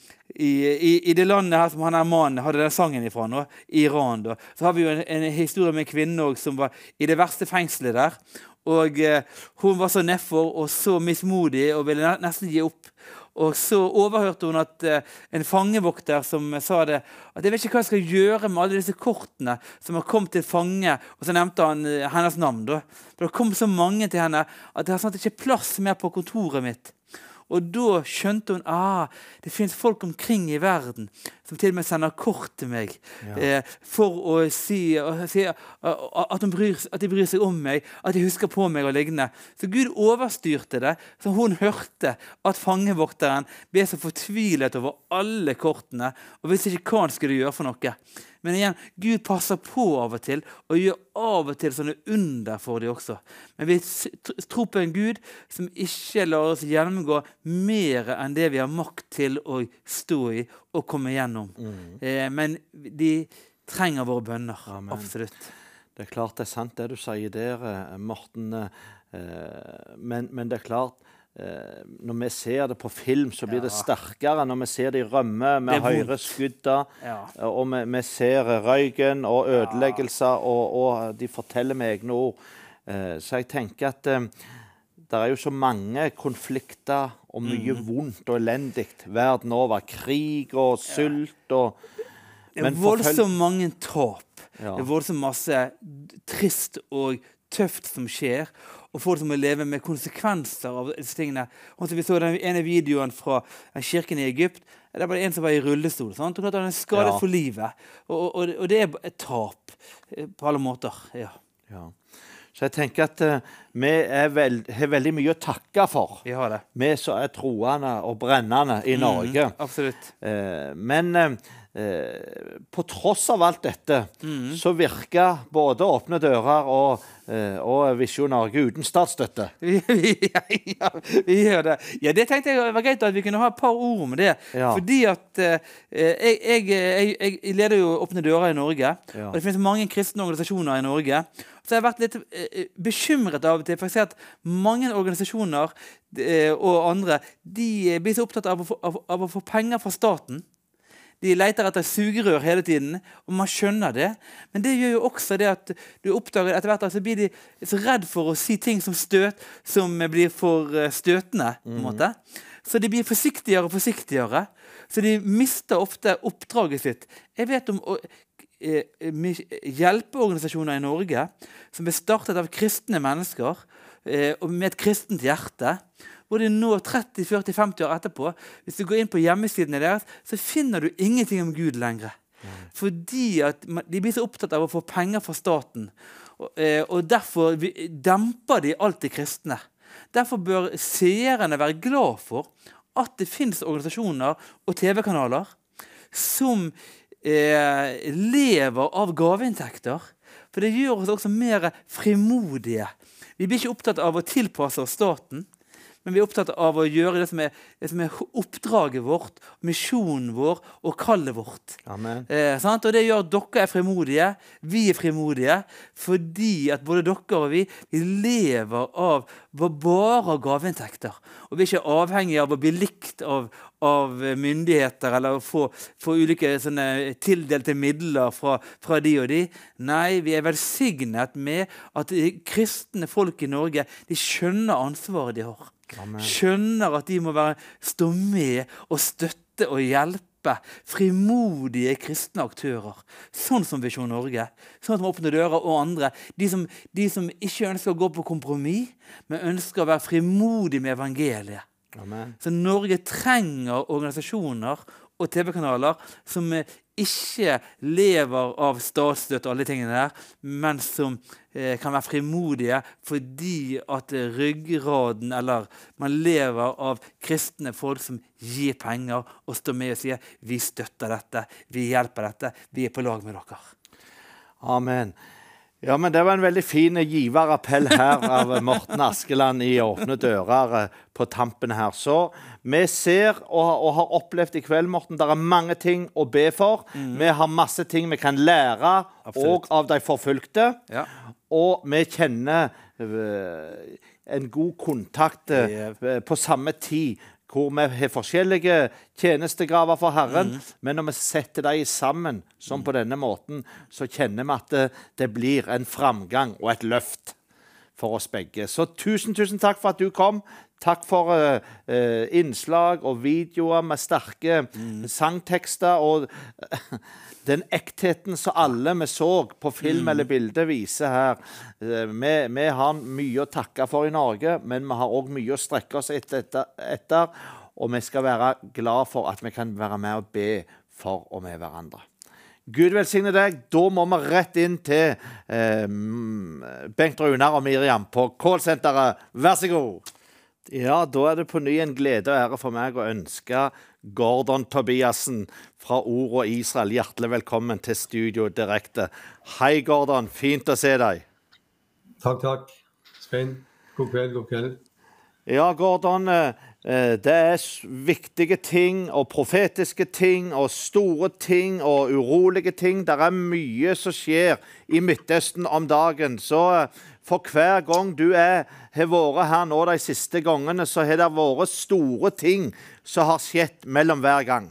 i det landet her som han her mannen hadde den sangen ifra nå, i Iran da, så har vi jo en historie med en kvinne også, som var i det verste fengselet der. Og hun var så nedfor og så mismodig og ville nesten gi opp. Og så overhørte hun at en fangevokter som sa det, at jeg vet ikke hva jeg skal gjøre med alle disse kortene som har kommet til fange, og så nevnte han hennes navn da. For det kom så mange til henne at det har sånn at det ikke er plass mer på kontoret mitt. Og da skjønte hun, det finnes folk omkring i verden som til og med sender kort til meg for å si at de bryr seg om meg, at de husker på meg og lignende. Så Gud overstyrte det, så hun hørte at fangevokteren ble så fortvilet over alle kortene, og visste ikke hva han skulle gjøre for noe. Men igjen, Gud passer på av og til, og gjør av og til sånne under for de også. Men vi tror på en Gud som ikke lar oss gjennomgå mer enn det vi har makt til å stå i og komme gjennom. Men de trenger våre bønner, absolutt.
Det er klart det er sant det du sier der, Morten. Men det er klart, når vi ser det på film, så blir det sterkere. Når vi ser de rømme, vi hører skudda, og vi ser røyken og ødeleggelser, og de forteller med egne ord. Så jeg tenker at det er jo så mange konflikter og mye vondt og elendig verden over. Krig og sult og...
Det er voldsomt mange tap. Det er voldsomt masse trist og tøft som skjer, og folk som må leve med konsekvenser av disse tingene. Og så vi så den ene videoen fra kirken i Egypt, der var det en som var i rullestol, sant? Og han er skadet for livet. Og det er et tap på alle måter.
Så jeg tenker at vi har veldig mye å takke for.
Vi har det.
Vi som er troende og brennende i Norge.
Absolutt.
Men på tross av alt dette, så virker både Åpne dører og Visjon Norge uten statsstøtte.
Vi gjør det. Ja, det tenkte jeg var greit at vi kunne ha et par ord om det. Fordi at jeg leder jo Åpne dører i Norge, og det finnes mange kristne organisasjoner i Norge. Så jeg har vært litt bekymret av det, for jeg ser at mange organisasjoner og andre, de blir så opptatt av å få penger fra staten. De leter etter sugerør hele tiden, og man skjønner det. Men det gjør jo også det at du oppdager etter hvert, så blir de så redd for å si ting som blir for støtende, på en måte. Så de blir forsiktigere og forsiktigere. Så de mister ofte oppdraget sitt. Jeg vet om hjelpeorganisasjoner i Norge som ble startet av kristne mennesker og med et kristent hjerte, hvor de nå 30, 40, 50 år etterpå, hvis du går inn på hjemmesidene deres, så finner du ingenting om Gud lenger. Fordi at de blir så opptatt av å få penger fra staten, og derfor demper de alt det kristne. Derfor bør seerne være glad for at det finnes organisasjoner og TV-kanaler som lever av gaveinntekter, for det gjør oss også mer frimodige. Vi blir ikke opptatt av å tilpasse oss staten, men vi er opptatt av å gjøre det som er oppdraget vårt, misjonen vår og kallet vårt.
Amen.
Og det gjør at dere er frimodige, vi er frimodige, fordi at både dere og vi lever av bare gaveinntekter. Og vi er ikke avhengige av å bli likt av myndigheter, eller å få ulike sånne tildelte midler fra de og de. Nei, vi er velsignet med at kristne folk i Norge, de skjønner ansvaret de har. skjønner at de må stå med og støtte og hjelpe frimodige kristne aktører, sånn som Visjon Norge, sånn som Åpne Dører og andre, de som ikke ønsker å gå på kompromiss, men ønsker å være frimodige med evangeliet.
Amen.
Så Norge trenger organisasjoner og TV-kanaler som ikke lever av statsstøtte og alle tingene der, men som kan være frimodige fordi at ryggraden, eller man lever av kristne folk som gir penger og står med og sier vi støtter dette, vi hjelper dette, vi på lag med dere.
Amen. Ja, men det var en veldig fin giverappell her av Morten Askeland i Åpne Dører på tampen her. Så vi ser og har opplevd i kveld, Morten, det mange ting å be for. Vi har masse ting vi kan lære og av de forfulgte.
Ja.
Og vi kjenner en god kontakt på samme tid, hvor vi har forskjellige tjenestegraver for Herren, men når vi setter dem sammen, som på denne måten, så kjenner vi at det blir en framgang og et løft for oss begge. Så tusen takk for at du kom. Takk for innslag og videoer med sterke sangtekster, og den ektheten som alle vi så på film eller bilde viser her. Vi har mye å takke for i Norge, men vi har også mye å strekke oss etter, og vi skal være glad for at vi kan være med og be for og med hverandre. Gud velsigne deg. Da må vi rett inn til Bengt Runar og Miriam på callsenteret. Vær så god. Ja, da det på ny en glede og ære for meg å ønske Gordon Tobiassen fra Ord og Israel hjertelig velkommen til studio direkte. Hei Gordon, fint å se deg.
Takk. Svein, god kveld.
Ja, Gordon, det viktige ting og profetiske ting og store ting og urolige ting. Det mye som skjer i Midtøsten om dagen, så for hver gang du har vært her nå de siste gangene, så har det vært store ting som har skjedd mellom hver gang.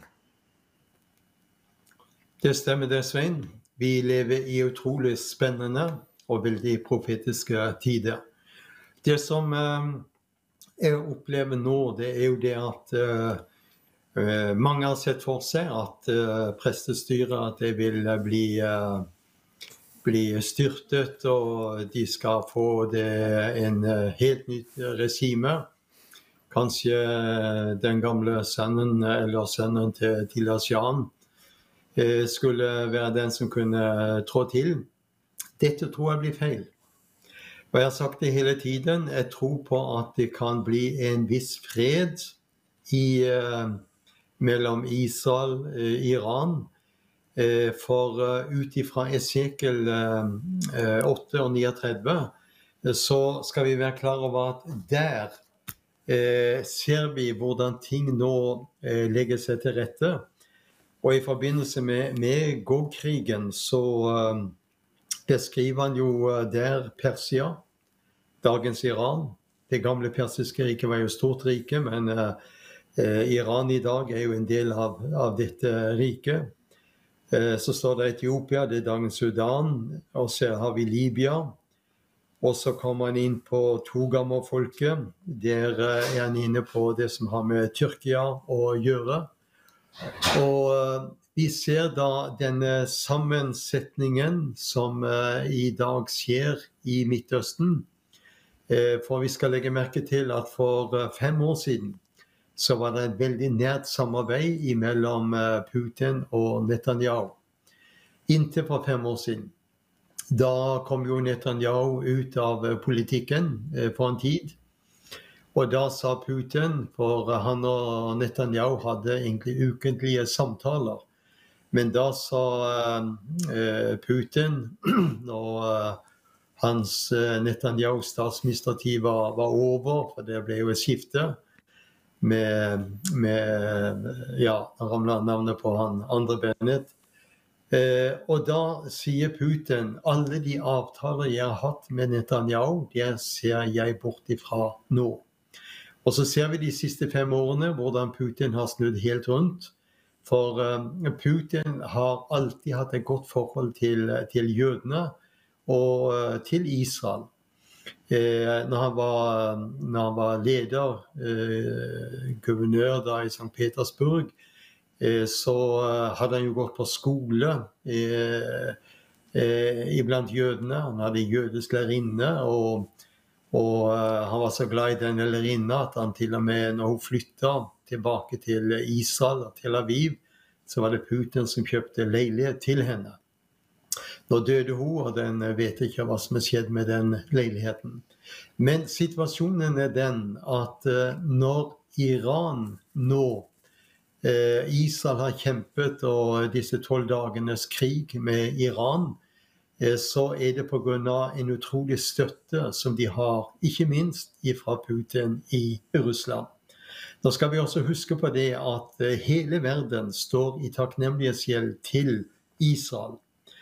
Det stemmer det, Svein. Vi lever i utrolig spennende og veldig profetiske tider. Det som jeg opplever nå, det jo det at mange har sett for seg at prestestyret at det vil bli styrtet, og de skal få en helt nytt regime. Kanskje den gamle sønnen eller sønnen til Asian skulle være den som kunne trå til. Dette tror jeg blir feil. Og jeg har sagt det hele tiden, jeg tror på at det kan bli en viss fred mellom Israel og Iran, for ut ifra Esekiel 8 og 39, så skal vi være klar over at der ser vi hvordan ting nå legger seg til rette. Og i forbindelse med Gog-krigen så beskriver han jo der Persia, dagens Iran. Det gamle persiske riket var jo stort rike, men Iran i dag jo en del av dette riket. Så står det Etiopia, det dagens Sudan, og så har vi Libya. Og så kommer han inn på Togamer-folket. Der han inne på det som har med Tyrkia å gjøre. Og vi ser da denne sammensetningen som i dag skjer i Midtøsten. For vi skal legge merke til at for 5 år siden så var det et veldig nært samarbeid mellom Putin og Netanyahu. Inntil for 5 år siden. Da kom jo Netanyahu ut av politikken for en tid. Og da sa Putin, for han og Netanyahu hadde egentlig ukentlige samtaler. Men da sa Putin, og hans Netanyahu statsministertid var over, for det ble jo et skifte ramlet navnet på han andre Bennett. Og da sier Putin, alle de avtaler jeg har hatt med Netanyahu, det ser jeg bort ifra nå. Og så ser vi de siste 5 årene hvordan Putin har snudd helt rundt. For Putin har alltid hatt et godt forhold til jødene og til Israel. Når han var leder, guvernør da i St. Petersburg, så hadde han jo gått på skole iblant jødene. Han hadde jødisk lærerinne, og han var så glad i den lærerinna at han til og med, når hun flyttet tilbake til Israel og Tel Aviv, så var det Putin som kjøpte leilighet til henne. Nå døde hun, og den vet ikke hva som skjedd med den leiligheten. Men situasjonen den at når Iran nå Israel har kjempet og disse 12 dagenes krig med Iran, så det på grunn av en utrolig støtte som de har, ikke minst fra Putin i Russland. Nå skal vi også huske på det at hele verden står i takknemlighetsgjeld til Israel.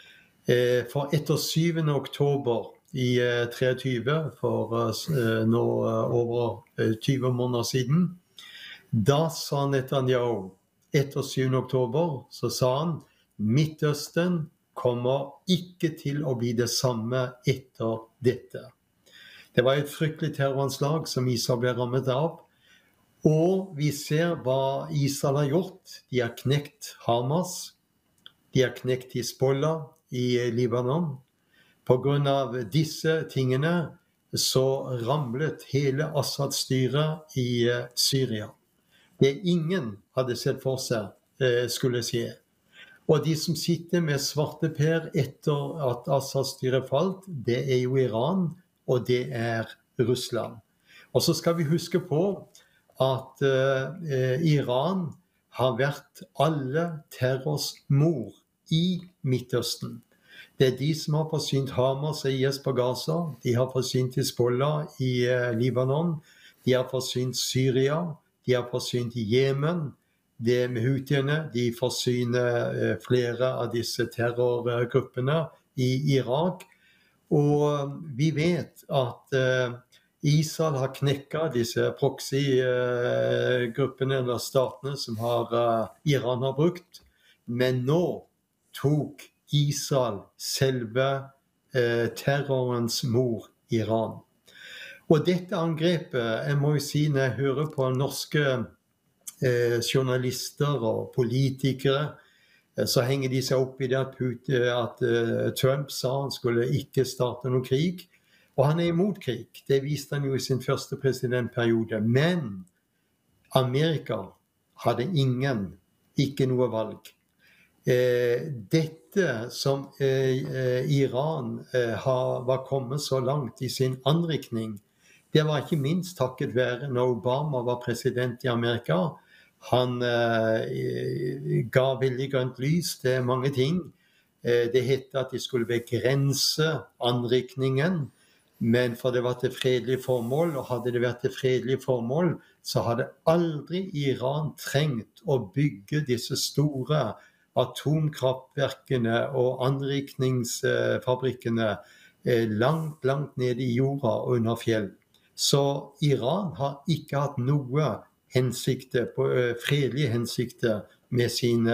For etter 7. oktober i 23, for nå over 20 måneder siden, da sa Netanyahu, etter 7. oktober, så sa han, Midtøsten kommer ikke til å bli det samme etter dette. Det var et fryktelig terroranslag som Israel ble rammet av, og vi ser hva Israel har gjort. De har knekt Hamas, de har knekt Hezbollah i Libanon. På grunn av disse tingene så ramlet hele Assad-styret i Syria. Det ingen hadde sett for seg skulle skje. Og de som sitter med svarteper etter at Assad-styret falt, det jo Iran, og det Russland. Og så skal vi huske på at Iran har vært alle terrors mor i Midtøsten. Det de som har forsynt Hamas og IS på Gaza, de har forsynt Hezbollah i Libanon, de har forsynt Syria, de har forsynt Jemen, det med Hutiene, de forsyner flere av disse terrorgruppene i Irak. Og vi vet at Israel har knekket disse proxy-gruppene eller statene som Iran har brukt. Men nå tok Israel selve terrorens mor, Iran. Og dette angrepet, jeg må jo si når jeg hører på norske journalister og politikere, så henger de seg opp i det at Trump sa han skulle ikke starte noen krig. Og han imot krig, det viste han jo i sin første presidentperiode. Men Amerika hadde ikke noe valg. Dette som Iran var kommet så langt i sin anrikning, det var ikke minst takket være når Obama var president i Amerika. Han ga veldig grønt lys til mange ting. Det hette at de skulle begrense anrikningen, men for det var til fredelig formål, og hadde det vært til fredelig formål, så hadde aldri Iran trengt å bygge disse store atomkraftverkene og anrikningsfabrikkene langt, langt nede i jorda og under fjell. Så Iran har ikke hatt noe fredelige hensikter med sine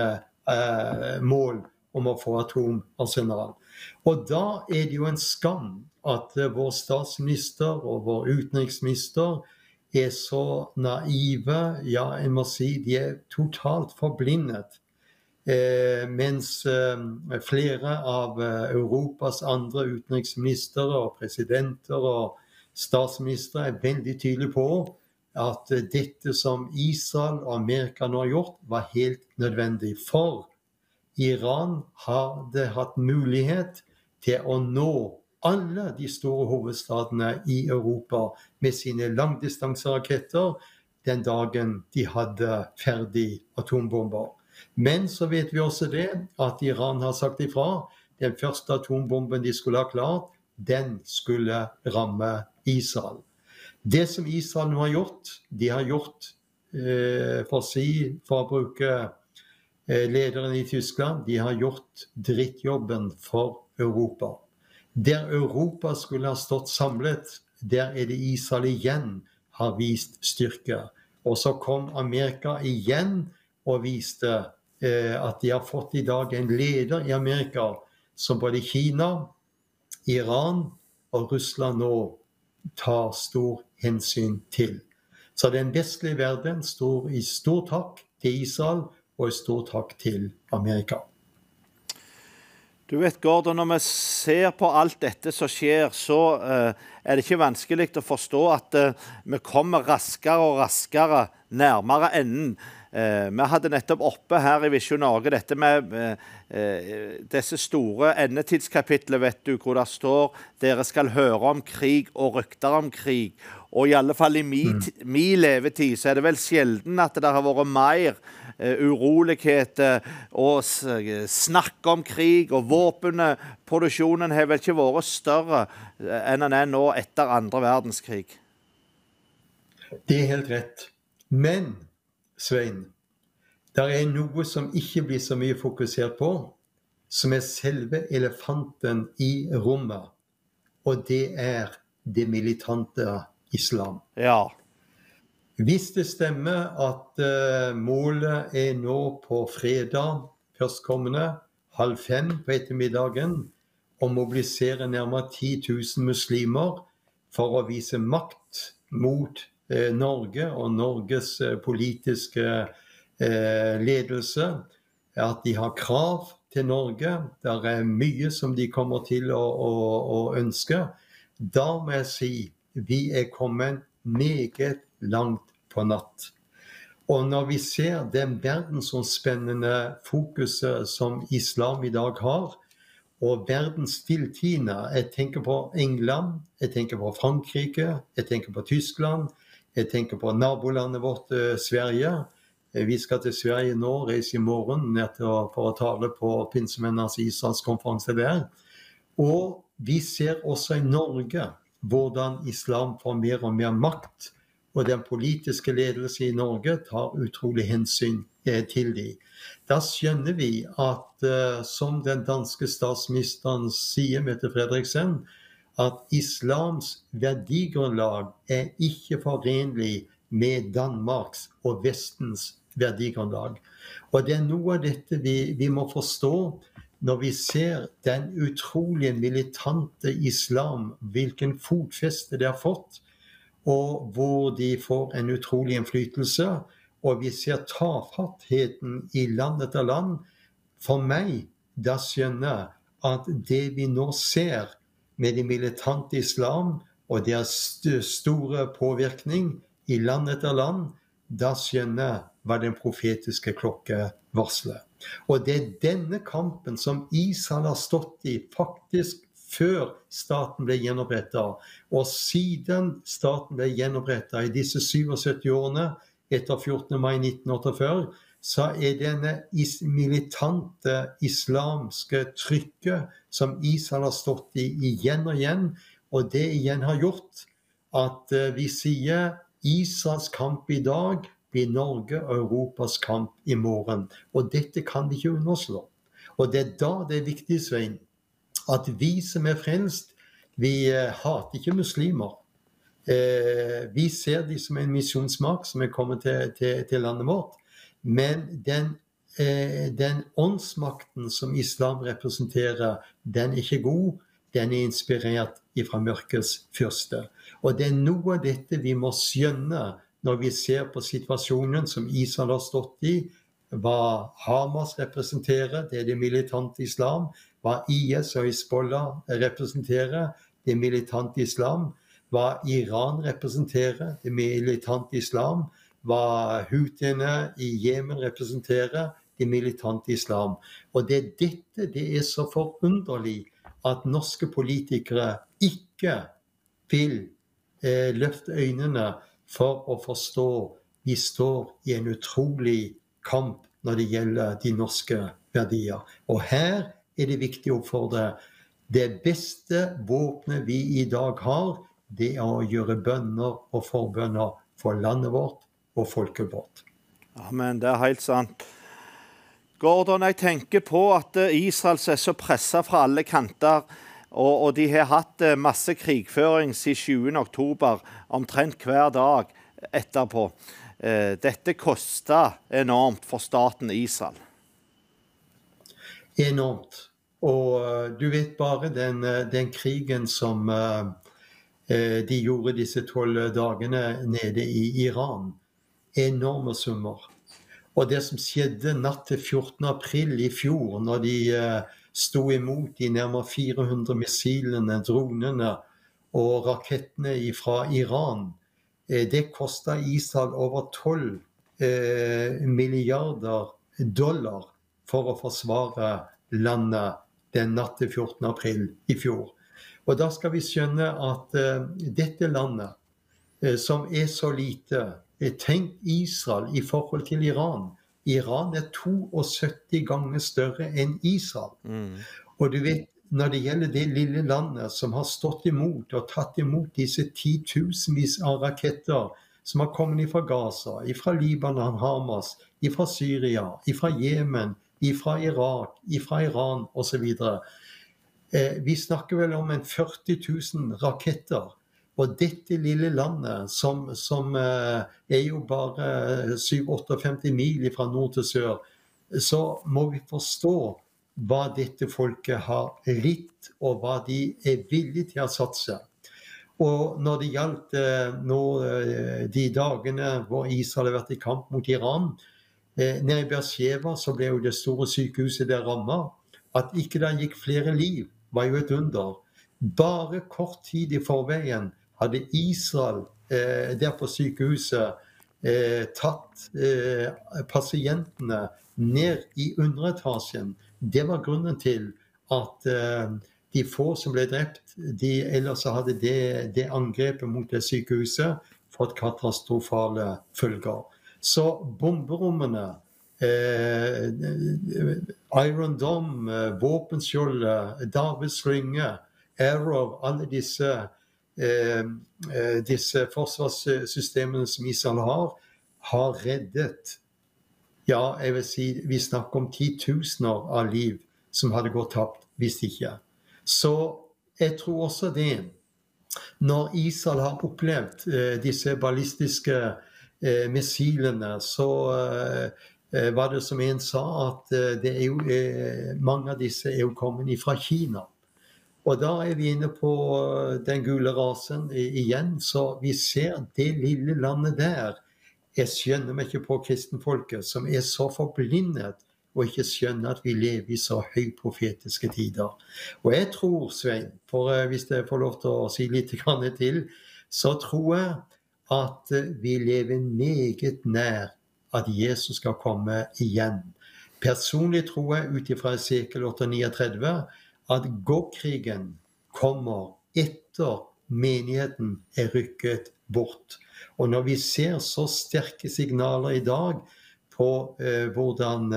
mål om å få atomarsenal. Og da det jo en skam at vår statsminister og vår utenriksminister så naive, ja, jeg må si, de totalt forblindet. Mens flere av Europas andre utenriksminister og presidenter og statsminister veldig tydelig på at dette som Israel og Amerika nå har gjort, var helt nødvendig. For Iran hadde hatt mulighet til å nå alle de store hovedstadene i Europa med sine langdistanseraketter den dagen de hadde ferdig atombomber. Men så vet vi også det at Iran har sagt ifra. Den første atombomben de skulle ha klart, den skulle ramme Israel. Det som Israel nå har gjort, de har gjort, for å bruke lederen i Tyskland, de har gjort drittjobben for Europa. Der Europa skulle ha stått samlet, der det Israel igjen har vist styrke. Og så kom Amerika igjen og viste at de har fått i dag en leder i Amerika som både Kina, Iran og Russland nå tar stor hensyn til. Så den vestlige verden står i stor takk til Israel og i stor takk til Amerika.
Du vet, Gordon, når vi ser på alt dette som skjer, så er det ikke vanskelig å forstå at vi kommer raskere og raskere nærmere enden. Vi hadde nettopp oppe her i Visjon Norge dette med disse store endetidskapitler, vet du, hvor det står dere skal høre om krig og rykter om krig. Og i alle fall i min levetid så er det vel sjelden at det har vært mer urolighet og snakk om krig, og våpenproduksjonen har vel ikke vært større enn den er nå etter andre verdenskrig.
Det er helt rett. Men, Svein, det er noe som ikke blir så mye fokusert på, som er selve elefanten i rommet, og det er det militante islam.
Ja.
Hvis det stemmer at målet er nå på fredag førstkommende 4:30 på ettermiddagen å mobilisere nærmere 10 000 muslimer for å vise makt mot Norge og Norges politiske ledelse, at de har krav til Norge, det er mye som de kommer til å ønske, da må jeg si vi er kommet meget langt på natt. Og når vi ser den verdensomspennende fokuset som islam i dag har, og verdens stilltiende, jeg tenker på England, jeg tenker på Frankrike, jeg tenker på Tyskland, jeg tenker på nabolandet vårt Sverige. Vi skal til Sverige nå, reise i morgen for å tale på pinsemennenes Israelskonferanse der. Og vi ser også i Norge hvordan islam får mer og mer makt, og den politiske ledelse i Norge tar utrolig hensyn til dem. Da skjønner vi at, som den danske statsministeren sier, Mette Frederiksen, at islams verdigrunnlag er ikke forenlig med Danmarks og Vestens verdigrunnlag. Og det er noe av dette vi må forstå når vi ser den utrolige militante islam, hvilken fotfeste det har fått, og hvor de får en utrolig innflytelse, og vi ser tafattheten i land etter land. For meg, da skjønner at det vi nå ser med det militante islam, og deres store påvirkning i land etter land, da skjønner hva den profetiske klokke varsler. Og det er denne kampen som Israel har stått i faktisk før staten ble gjenopprettet, og siden staten ble gjenopprettet i disse 77 årene etter 14. mai 1948, så er denne militante islamske trykket som Israel har stått i igjen og igjen, og det igjen har gjort at vi sier Israels kamp i dag blir Norge og Europas kamp i morgen. Og dette kan vi ikke underslå. Og det er da det er viktig, Svein, at vi som er frelst, vi hater ikke muslimer. Vi ser de som en misjonsmakt som er kommet til landet vårt. Men den åndsmakten som islam representerer, den er ikke god. Den er inspirert fra mørkets fyrste. Og det er noe av dette vi må skjønne når vi ser på situasjonen som Israel har stått i, hva Hamas representerer, det er det militante islam, hva IS og Hizbollah representerer, det er militante islam, hva Iran representerer, det er militante islam, hva Hutiene i Jemen representerer, det er militante islam. Og det er dette det er så forunderlig at norske politikere ikke vil løfte øynene for å forstå vi står i en utrolig kamp når det gjelder de norske verdier. Og her er det viktig å oppfordre. Det beste våpenet vi i dag har, det er å gjøre bønner og forbønner for landet vårt og folket vårt.
Amen, det er helt sant. Gordon, jeg tenker på at Israel er så presset fra alle kanter, og de har hatt masse krigføring siden 7. oktober, omtrent hver dag etterpå. Dette kostet enormt for staten Israel.
Enormt. Og du vet bare den krigen som de gjorde disse 12 dagene nede i Iran. Enorme summer. Og det som skjedde natt til 14. april i fjor, når de sto imot de nærmere 400 missilene, dronene og rakettene fra Iran, det kostet Israel over 12 milliarder dollar for å forsvare landet den natt til 14. april i fjor. Og da skal vi skjønne at dette landet, som så lite, tenk Israel i forhold til Iran. Iran 72 ganger større enn Israel. Og du vet, når det gjelder det lille landet som har stått imot og tatt imot disse 10.000vis av raketter som har kommet fra Gaza, fra Libanon, Hamas, fra Syria, fra Jemen, fra Irak, fra Iran og så videre. Vi snakker vel om 40 000 raketter, og dette lille landet som jo bare 57-58 mil fra nord til sør, så må vi forstå hva dette folket har litt, og hva de villige til å satse. Og når det gjaldt de dagene hvor Israel har vært i kamp mot Iran, nede i Beersheva så ble jo det store sykehuset der rammet. At ikke det gikk flere liv, var jo et under. Bare kort tid i forveien hadde Israel der på sykehuset tatt pasientene ned i underetasjen. Det var grunnen til at de få som ble drept, ellers hadde det angrepet mot det sykehuset fått katastrofale følger. Så bomberommene, Iron Dome, våpenskjoldet, Davids slynge, Arrow, alle disse forsvarssystemene som Israel har reddet. Ja, jeg vil si, vi snakker om 10.000 av liv som hadde gått tapt hvis ikke. Så jeg tror også det, når Israel har opplevd disse ballistiske missilene, så var det som en sa at det jo, mange av disse jo kommet fra Kina. Og da vi inne på den gule rasen igjen, så vi ser det lille landet der. Jeg skjønner meg ikke på kristenfolket som så forblindet og ikke skjønner at vi lever i så høyprofetiske tider. Og jeg tror, Svein, for hvis jeg får lov til å si litt til, så tror jeg at vi lever meget nær at Jesus skal komme igjen. Personlig tror jeg, utifra Esekiel 8:39, at Gog-krigen kommer etter menigheten rykket bort. Og når vi ser så sterke signaler i dag på hvordan,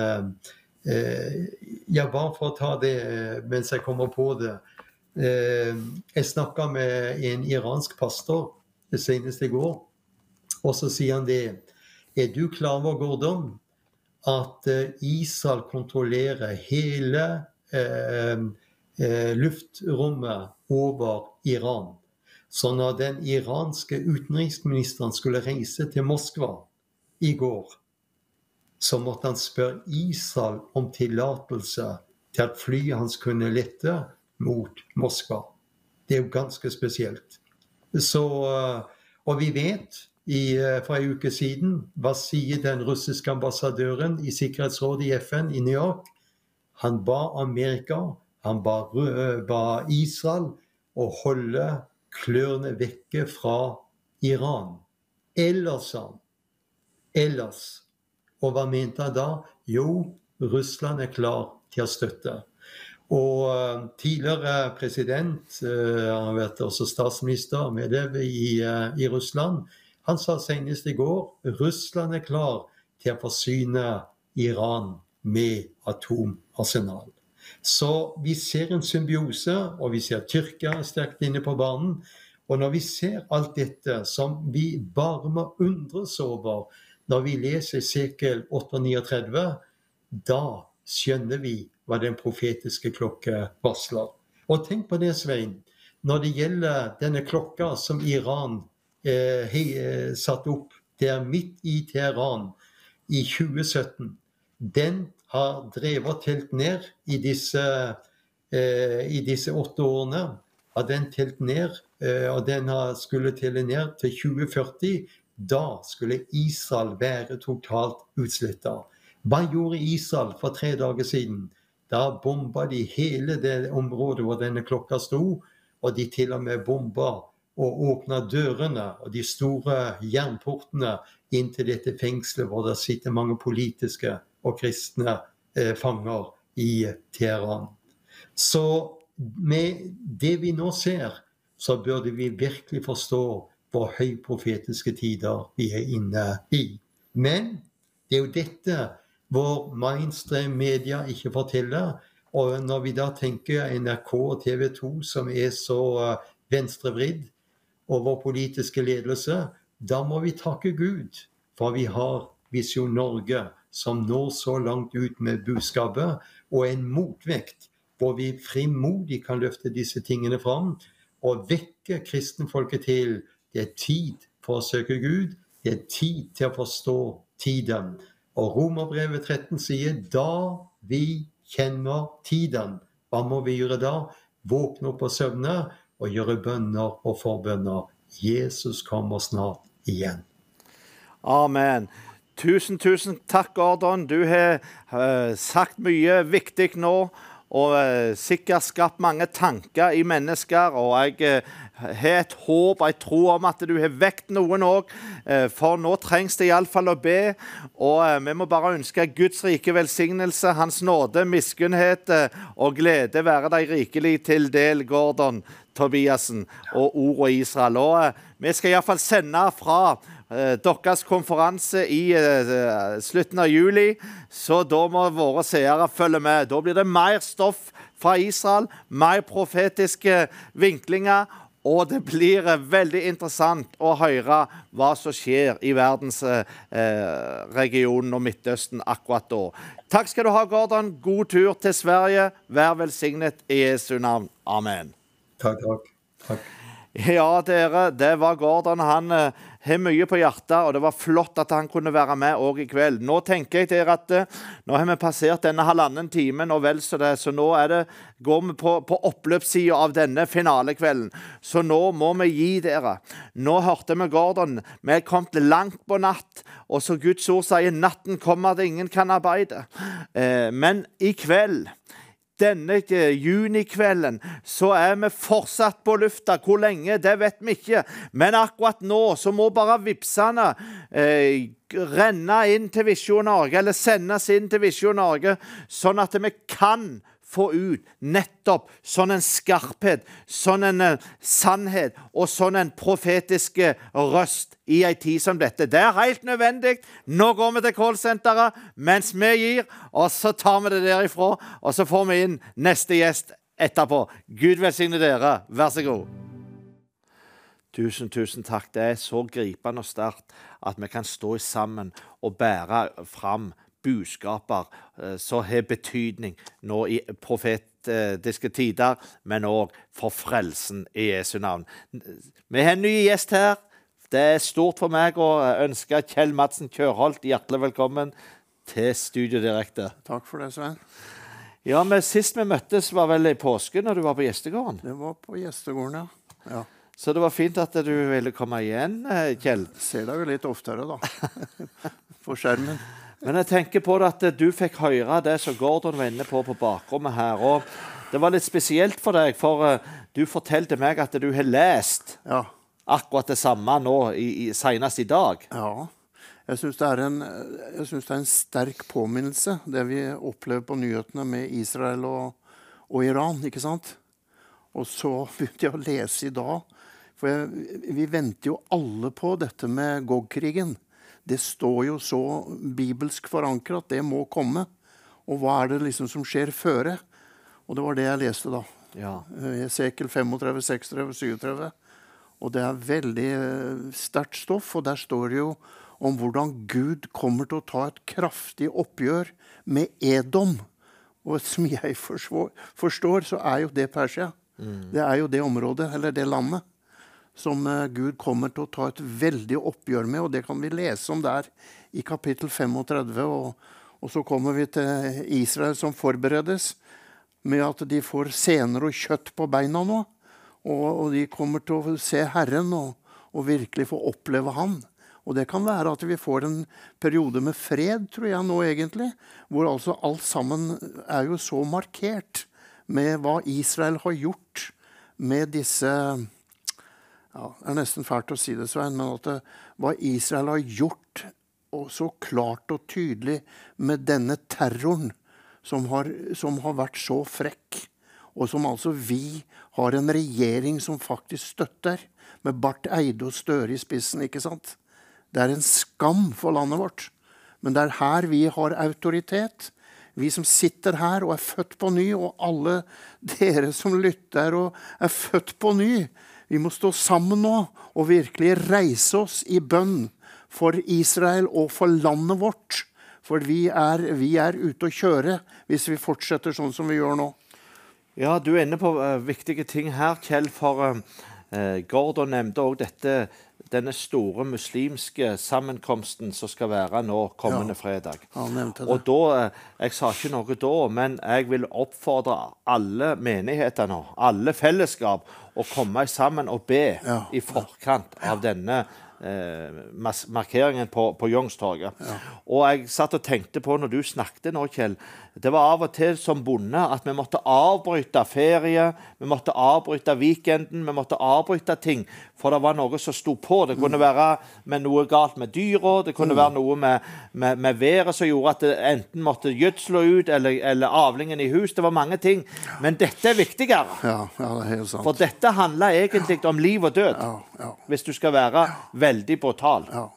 ja, bare for å ta det mens jeg kommer på det, jeg snakket med en iransk pastor det seneste i går, og så sier han det, du klar over, Gordon, at Israel kontrollerer hele luftrommet over Iran. Så når den iranske utenriksministeren skulle reise til Moskva i går, så måtte han spørre Israel om tillatelse til at flyet hans kunne lette mot Moskva. Det jo ganske spesielt. Så, og vi vet fra en uke siden, hva sier den russiske ambassadøren i Sikkerhetsrådet i FN i New York? Han ba Amerika, han ba Israel å holde klørne vekke fra Iran. Ellers, ellers. Og hva mente han da? Jo, Russland klar til å støtte. Og tidligere president, han har vært også statsminister med det i Russland, han sa senest i går, Russland klar til å forsyne Iran med atomarsenal. Så vi ser en symbiose, og vi ser Tyrkia sterkt inne på banen. Og når vi ser alt dette som vi bare må undres over, når vi leser Esekiel 8:39, da skjønner vi hva den profetiske klokke varsler. Og tenk på det, Svein, når det gjelder denne klokka som Iran satt opp der midt i Teheran i 2017, den har drevet og telt ned i disse 8 årene har den telt ned, og den skulle telle ned til 2040. Da skulle Israel være totalt utslettet. Hva gjorde Israel for 3 dager siden? Da bombet de hele det området hvor denne klokka sto, og de til og med bombet og åpnet dørene og de store jernportene inn til dette fengselet hvor det sitter mange politiske og kristne fanger i Teheran. Så med det vi nå ser, så burde vi virkelig forstå hvor høyprofetiske tider vi er inne i. Men det er jo dette hvor mainstream media ikke forteller, og når vi da tenker NRK og TV 2 som er så venstrevridd, og vår politiske ledelse, da må vi takke Gud, for vi har Visjon Norge som når så langt ut med budskapet, og en motvekt hvor vi frimodig kan løfte disse tingene fram, og vekke kristenfolket til. Det er tid for å søke Gud, det er tid til å forstå tiden. Og Romerbrevet 13 sier, da vi kjenner tiden, hva må vi gjøre da? Våkne opp og søvne, og gjøre bønner og forbønner. Jesus kommer snart igjen.
Amen. Tusen takk, Gordon. Du har sagt mye viktig nå, og sikkert skapt mange tanker i mennesker, og jeg har et håp, jeg tror om at du har vekt noen også, for nå trengs det i alle fall å be, og vi må bare ønske Guds rike velsignelse, hans nåde, miskunnhet og glede være deg rikelig til del, Gordon Tobiasen og Ord og Israel. Og vi skal i alle fall sende fra deres konferanse i slutten av juli, så da må våre seere følge med. Da blir det mer stoff fra Israel, mer profetiske vinklinger, og det blir veldig interessant å høre hva som skjer i verdensregionen og Midtøsten akkurat da. Takk skal du ha, Gordon. God tur til Sverige. Vær velsignet i Jesu navn. Amen.
Takk.
Ja, dere, det var Gordon. Han har mye på hjertet, og det var flott at han kunne være med også i kveld. Nå tenker jeg dere at nå har vi passert denne 1,5 timen, og vel så det, så nå går vi på oppløpssiden av denne finalekvelden. Så nå må vi gi dere. Nå hørte vi Gordon, vi er kommet langt på natt, og så Guds ord sier, natten kommer det ingen kan arbeide. Men i kveld, denne junikvelden, så er vi fortsatt på lufta. Hvor lenge, det vet vi ikke. Men akkurat nå, så må bare vipsene renne inn til Visjon Norge, eller sendes inn til Visjon Norge, sånn at vi kan få ut nettopp sånn en skarphet, sånn en sannhet, og sånn en profetisk røst i en tid som dette. Det er helt nødvendig. Nå går vi til callsenteret mens vi gir, og så tar vi det derifra, og så får vi inn neste gjest etterpå. Gud velsigne dere. Vær så god. Tusen takk. Det er så gripende og sterkt at vi kan stå sammen og bære fram budskaper som har betydning nå i profetiske tider, men også for frelsen i Jesu navn. Vi har en ny gjest her. Det er stort for meg å ønske Kjell Madsen Kjørholt hjertelig velkommen til Studio Direkte.
Takk for det, Svein.
Ja, men sist vi møttes var vel i påsken når du var på gjestegården?
Det var på gjestegården, ja.
Så det var fint at du ville komme igjen, Kjell.
Ser deg jo litt oftere da, på skjermen.
Men jeg tenker på det at du fikk høre det som Gordon var inne på bakrommet her, og det var litt spesielt for deg, for du fortalte meg at du har lest akkurat det samme nå, senest i dag.
Ja, jeg synes det er en sterk påminnelse, det vi opplever på nyhetene med Israel og Iran, ikke sant? Og så begynte jeg å lese i dag, for vi venter jo alle på dette med Gog-krigen. Det står jo så bibelsk forankret at det må komme. Og hva er det liksom som skjer føre? Og det var det jeg leste da.
Ja.
Esekiel 35, 36, 37. Og det er veldig sterkt stoff, og der står det jo om hvordan Gud kommer til å ta et kraftig oppgjør med Edom. Og som jeg forstår, så er jo det Persia. Det er jo det området, eller det landet, som Gud kommer til å ta et veldig oppgjør med, og det kan vi lese om der i kapittel 35, og så kommer vi til Israel som forberedes med at de får sener og kjøtt på beina nå, og de kommer til å se Herren og virkelig få oppleve han. Og det kan være at vi får en periode med fred, tror jeg nå egentlig, hvor altså alt sammen jo så markert med hva Israel har gjort med disse, det nesten fælt å si det, Svein, men at hva Israel har gjort, og så klart og tydelig med denne terroren som har vært så frekk, og som altså vi har en regjering som faktisk støtter, med Barth Eide og Støre i spissen, ikke sant? Det en skam for landet vårt, men det her vi har autoritet. Vi som sitter her og født på ny, og alle dere som lytter og født på ny, vi må stå sammen nå og virkelig reise oss i bønn for Israel og for landet vårt. For vi ute å kjøre hvis vi fortsetter sånn som vi gjør nå.
Ja, du inne på viktige ting her, Kjell, for Gordon nevnte også denne store muslimske sammenkomsten som skal være nå kommende fredag.
Han nevnte det.
Og da, jeg sa ikke noe da, men jeg vil oppfordre alle menigheter nå, alle fellesskap, å komme sammen og be i forkant av denne markeringen på Youngstorget. Og jeg satt og tenkte på når du snakket nå, Kjell, det var av og til som bonde at vi måtte avbryte ferie, vi måtte avbryte weekenden, vi måtte avbryte ting, for det var noe som stod på. Det kunne være med noe galt med dyra, det kunne være noe med været som gjorde at det enten måtte gjødsle ut, eller avlingen i hus. Det var mange ting. Men dette viktigere.
Ja, det helt sant.
For dette handler egentlig om liv og død. Hvis du skal være veldig brutal.
Ja.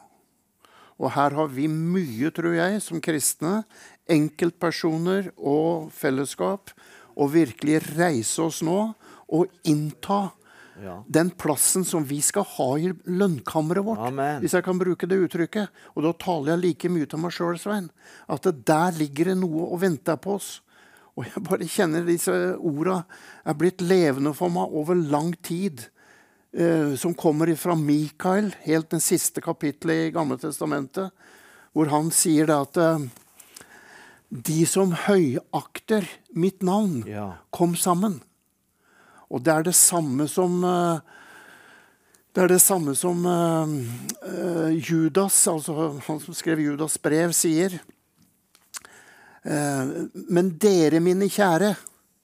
Og her har vi mye, tror jeg, som kristne, enkeltpersoner og fellesskap, og virkelig reise oss nå og innta den plassen som vi skal ha i lønnkammeret vårt.
Amen.
Hvis jeg kan bruke det uttrykket. Og da taler jeg like mye til meg selv, Svein, at der ligger det noe og venter på oss. Og jeg bare kjenner disse ordene blitt levende for meg over lang tid, som kommer fra Mikael, helt den siste kapitlet i Gamle Testamentet, hvor han sier det at de som høyakter mitt navn kom sammen. Og det det samme som Judas, altså han som skrev Judas brev, sier. Men dere mine kjære,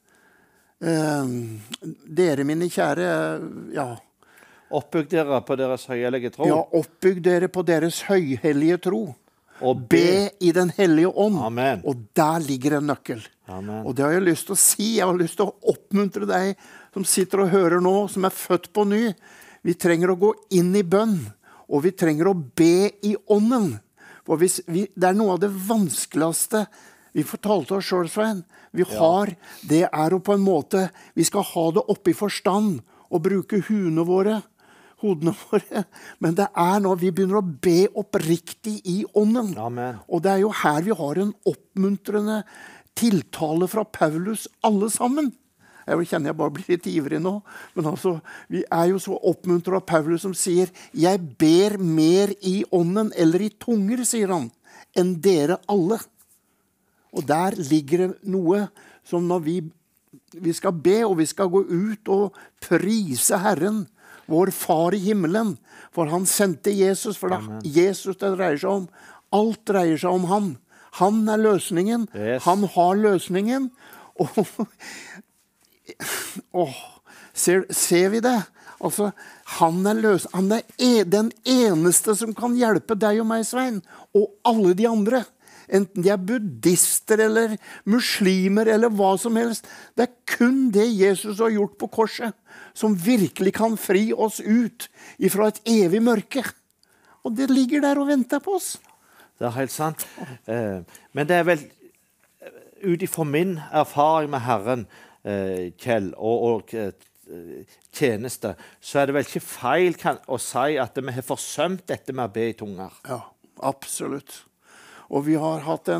oppbygg dere på deres høyhellige tro.
Ja, oppbygg dere på deres høyhellige tro. Og be i den hellige ånd.
Amen.
Og der ligger en nøkkel.
Amen.
Og det har jeg lyst til å si. Jeg har lyst til å oppmuntre deg som sitter og hører nå, som født på ny. Vi trenger å gå inn i bønn, og vi trenger å be i ånden. For det noe av det vanskeligste vi fortalte oss selv, Svein. Vi har, det å på en måte, vi skal ha det oppe i forstand, og bruke hodene våre, men det når vi begynner å be oppriktig i ånden.
Amen.
Og det jo her vi har en oppmuntrende tiltale fra Paulus alle sammen. Jeg kjenner jeg bare blir litt ivrig nå, men altså, vi jo så oppmuntret av Paulus som sier, jeg ber mer i ånden, eller i tunger, sier han, enn dere alle. Og der ligger det noe som når vi skal be, og vi skal gå ut og prise Herren, vår far i himmelen, for han sendte Jesus, for det Jesus det dreier seg om. Alt dreier seg om han. Han løsningen.
Yes.
Han har løsningen. Ser vi det? Altså, han han den eneste som kan hjelpe deg og meg, Svein, og alle de andre. Enten de buddhister eller muslimer eller hva som helst. Det kun det Jesus har gjort på korset som virkelig kan fri oss ut ifra et evig mørke. Og det ligger der og venter på oss.
Det helt sant. Men det vel ut ifra min erfaring med Herren, Kjell, og tjeneste, så det vel ikke feil å si at vi har forsømt dette med å be i tunger.
Ja, absolutt. Og vi har hatt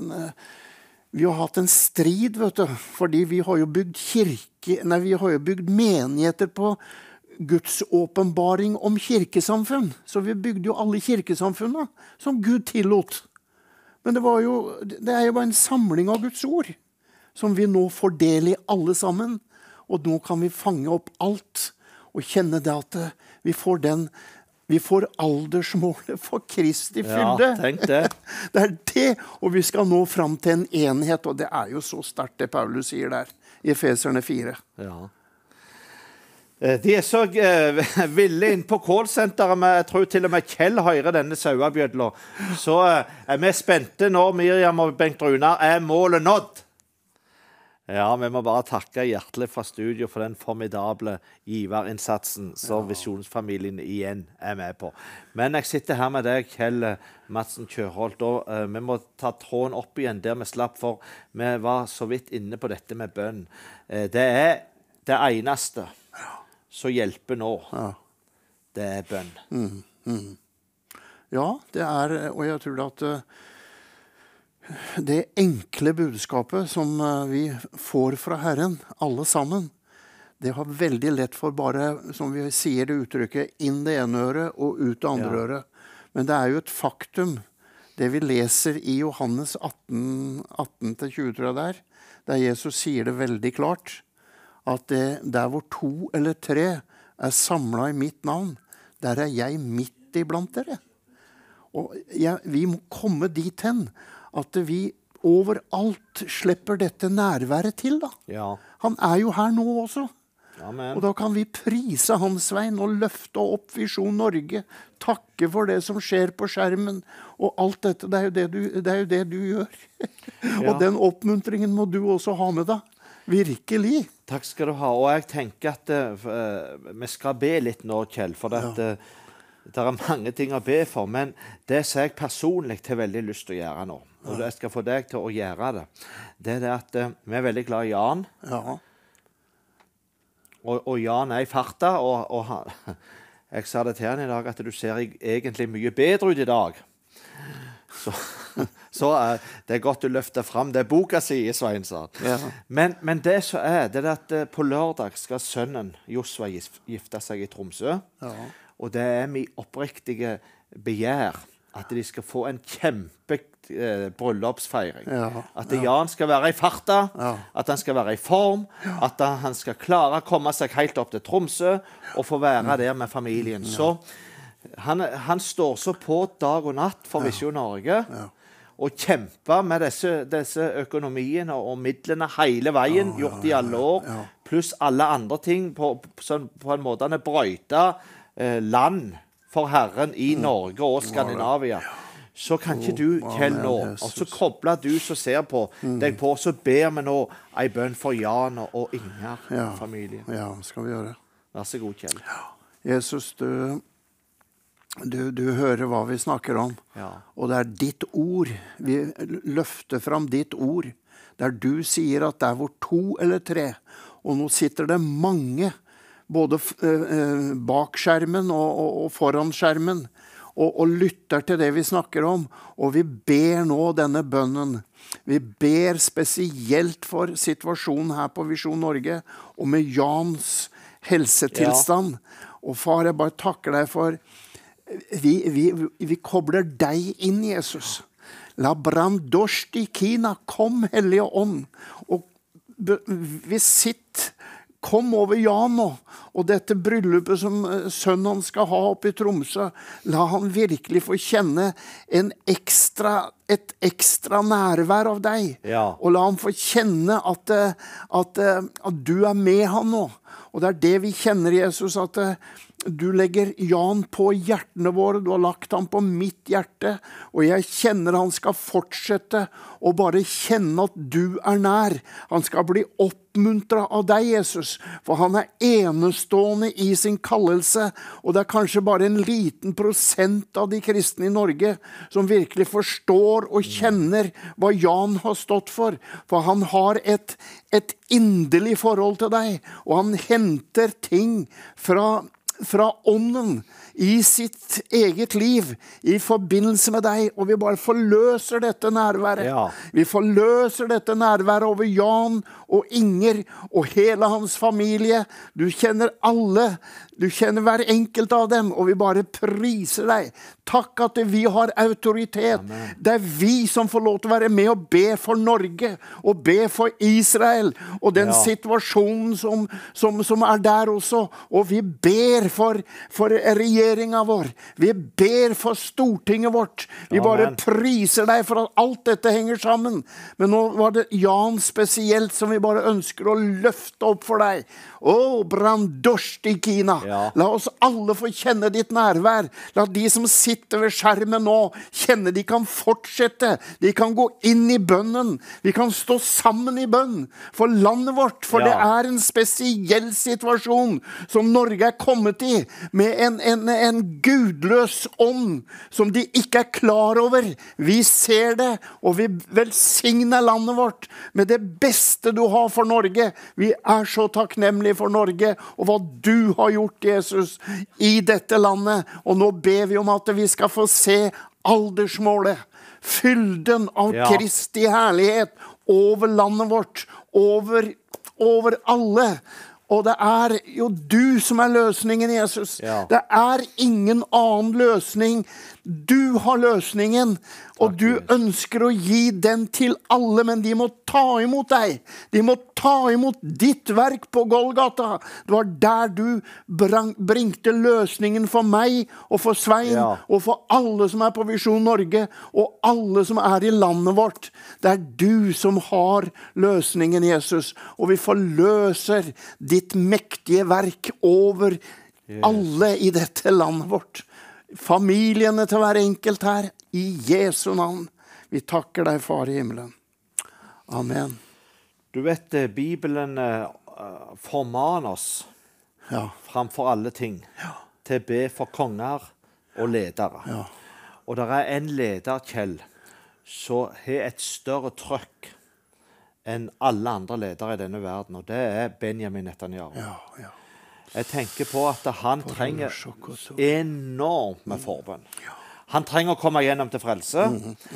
en strid, vet du, fordi vi har jo bygd menigheter på Guds åpenbaring om kirkesamfunn. Så vi bygde jo alle kirkesamfunnene som Gud tillot. Men det jo bare en samling av Guds ord, som vi nå får del i alle sammen. Og nå kan vi fange opp alt. og kjenne det at vi får aldersmålet for Kristi fylde.
Ja, tenk det.
Det det, og vi skal nå fram til en enhet, og det jo så sterkt det Paulus sier der, i Efeserne 4.
Ja. De så ville inn på callsenteret, men jeg tror til og med Kjell hører denne sauebjødla. Så vi spente nå, Miriam og Bengt Runar, målet nådd? Ja, vi må bare takke hjertelig fra studio for den formidable giverinnsatsen som Visjonsfamilien igjen med på. Men jeg sitter her med deg, Kjell Madsen Kjørholt, og vi må ta tråden opp igjen der vi slapp, for vi var så vidt inne på dette med bønn. Det det eneste som hjelper nå.
Ja.
Det bønn.
Ja, det og jeg tror at det enkle budskapet som vi får fra Herren, alle sammen, det har veldig lett for bare, som vi sier det uttrykket, inn det ene øret og ut det andre øret. Men det jo et faktum, det vi leser i Johannes 18-20, tror jeg der Jesus sier det veldig klart, at der hvor 2 eller 3 samlet i mitt navn, der jeg midt iblant dere. Og vi må komme dit hen, at vi overalt slipper dette nærværet til da.
Ja.
Han jo her nå også.
Amen.
Og da kan vi prise hans veien og løfte opp Visjon Norge, takke for det som skjer på skjermen, og alt dette, det jo det du gjør. Og den oppmuntringen må du også ha med deg. Virkelig.
Takk skal du ha, og jeg tenker at vi skal be litt nå, Kjell, for det mange ting å be for, men det som jeg personlig har veldig lyst til å gjøre nå, og jeg skal få deg til å gjøre det, det det at vi veldig glad i Jan, og Jan i farta, og jeg sa det til han i dag, at du ser egentlig mye bedre ut i dag. Så det godt du løfter frem det boka si i Sveinsson.
Ja.
Men det som det at på lørdag skal sønnen Josva gifte seg i Tromsø. Ja. Og det min oppriktige begjær at de skal få en kjempe bryllupsfeiring. Ja. At Jan skal være i farta, at han skal være i form, at han skal klare å komme seg helt opp til Tromsø og få være der med familien. Så han står så på dag og natt for Visjon Norge, og kjemper med disse økonomiene og midlene hele veien, gjort i alle år, pluss alle andre ting på en måte han brøyta land for Herren i Norge og Skandinavia. Så kan ikke du, Kjell, nå, og så kobler du som ser på deg på, så ber vi nå en bønn for Jan og Inger, familien.
Ja, skal vi gjøre.
Vær så god, Kjell.
Jesus, du hører hva vi snakker om, og det ditt ord. Vi løfter fram ditt ord, der du sier at det hvor 2 eller 3, og nå sitter det mange, både bak skjermen og foran skjermen, og lytter til det vi snakker om, og vi ber nå denne bønnen. Vi ber spesielt for situasjonen her på Visjon Norge, og med Jans helsetilstand. Og far, jeg bare takker deg for vi kobler deg inn, Jesus. La brandoshti kina, kom Hellige Ånd, og vi sitter. Kom over Jan nå, og dette bryllupet som sønnen skal ha oppe i Tromsø, la han virkelig få kjenne et ekstra nærvær av deg, og la han få kjenne at du med han nå. Og det det vi kjenner, Jesus, at du legger Jan på hjertene våre, du har lagt han på mitt hjerte, og jeg kjenner han skal fortsette å bare kjenne at du nær. Han skal bli oppmuntret av deg, Jesus, for han enestående i sin kallelse, og det kanskje bare en liten prosent av de kristne i Norge som virkelig forstår og kjenner hva Jan har stått for han har et inderlig forhold til deg, og han henter ting fra ånden i sitt eget liv i forbindelse med deg, og vi bare forløser dette nærværet.
Ja.
Vi forløser dette nærværet over Jan og Inger og hele hans familie. Du kjenner alle, du kjenner hver enkelt av dem, og vi bare priser deg. Takk at vi har autoritet.
Amen.
Det er vi som får lov til å være med og be for Norge, og be for Israel, og den situasjonen som er der også. Og vi ber for regjeringen vår. Vi ber for Stortinget vårt. Vi bare priser deg for at alt dette henger sammen. Men nå var det Jan spesielt som vi bare ønsker å løfte opp for deg. Brandosti Kina.
Ja.
La oss alle få kjenne ditt nærvær. La de som sitter ved skjermen nå kjenne de kan fortsette. De kan gå inn i bønnen. Vi kan stå sammen i bønn for landet vårt. For det er en spesiell situasjon som Norge er kommet i, med en gudløs ånd som de ikke er klar over. Vi ser det, og vi velsigner landet vårt med det beste du har for Norge. Vi er så takknemlige for Norge og hva du har gjort, Jesus, i dette landet. Og nå ber vi om at vi skal få se aldersmålet, fylden av Kristi herlighet over landet vårt, over alle. Og det er jo du som er løsningen, Jesus. Det er ingen annen løsning. Du har løsningen, og du ønsker å gi den til alle, men de må ta imot deg. De må ta imot ditt verk på Golgata. Det var der du bringte løsningen for meg og for Svein og for alle som er på Visjon Norge og alle som er i landet vårt. Det er du som har løsningen, Jesus, og vi forløser ditt mektige verk over alle i dette landet vårt. Familiene til hver enkelt her, i Jesu navn. Vi takker deg, Far i himmelen. Amen.
Du vet, Bibelen formaner oss framfor alle ting til å be for konger og ledere. Og det er en leder, Kjell, som har et større trøkk enn alle andre ledere i denne verden, og det er Benjamin Netanyahu. Jeg tenker på at han trenger enormt med forbønn. Han trenger å komme gjennom til frelse.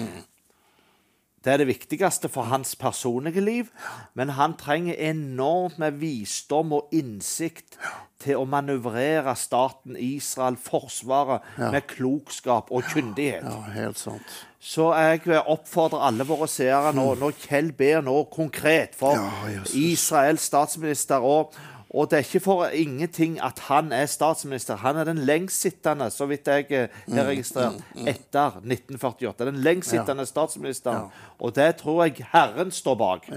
Det er det viktigste for hans personlige liv, men han trenger enormt med visdom og innsikt til å manøvrere staten Israel, forsvaret, med klokskap og kyndighet.
Ja, helt sant.
Så jeg oppfordrer alle våre seere nå, når Kjell ber nå konkret for Israels statsminister, og det er ikke for ingenting at han er statsminister. Han er den lengstsittende, så vidt jeg har registrert, etter 1948. Den lengstsittende statsministeren. Og det tror jeg Herren står bak.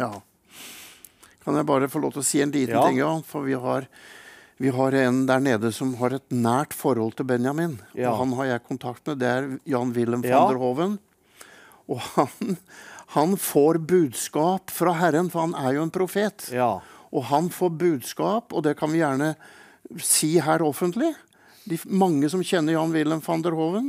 Kan jeg bare få lov til å si en liten ting, for vi har en der nede som har et nært forhold til Benjamin. Og han har jeg kontakt med, det er Jan Willem van der Hoven. Og han får budskap fra Herren, for han er jo en profet. Og han får budskap, og det kan vi gjerne si her offentlig. Mange som kjenner Jan Willem van der Hoven.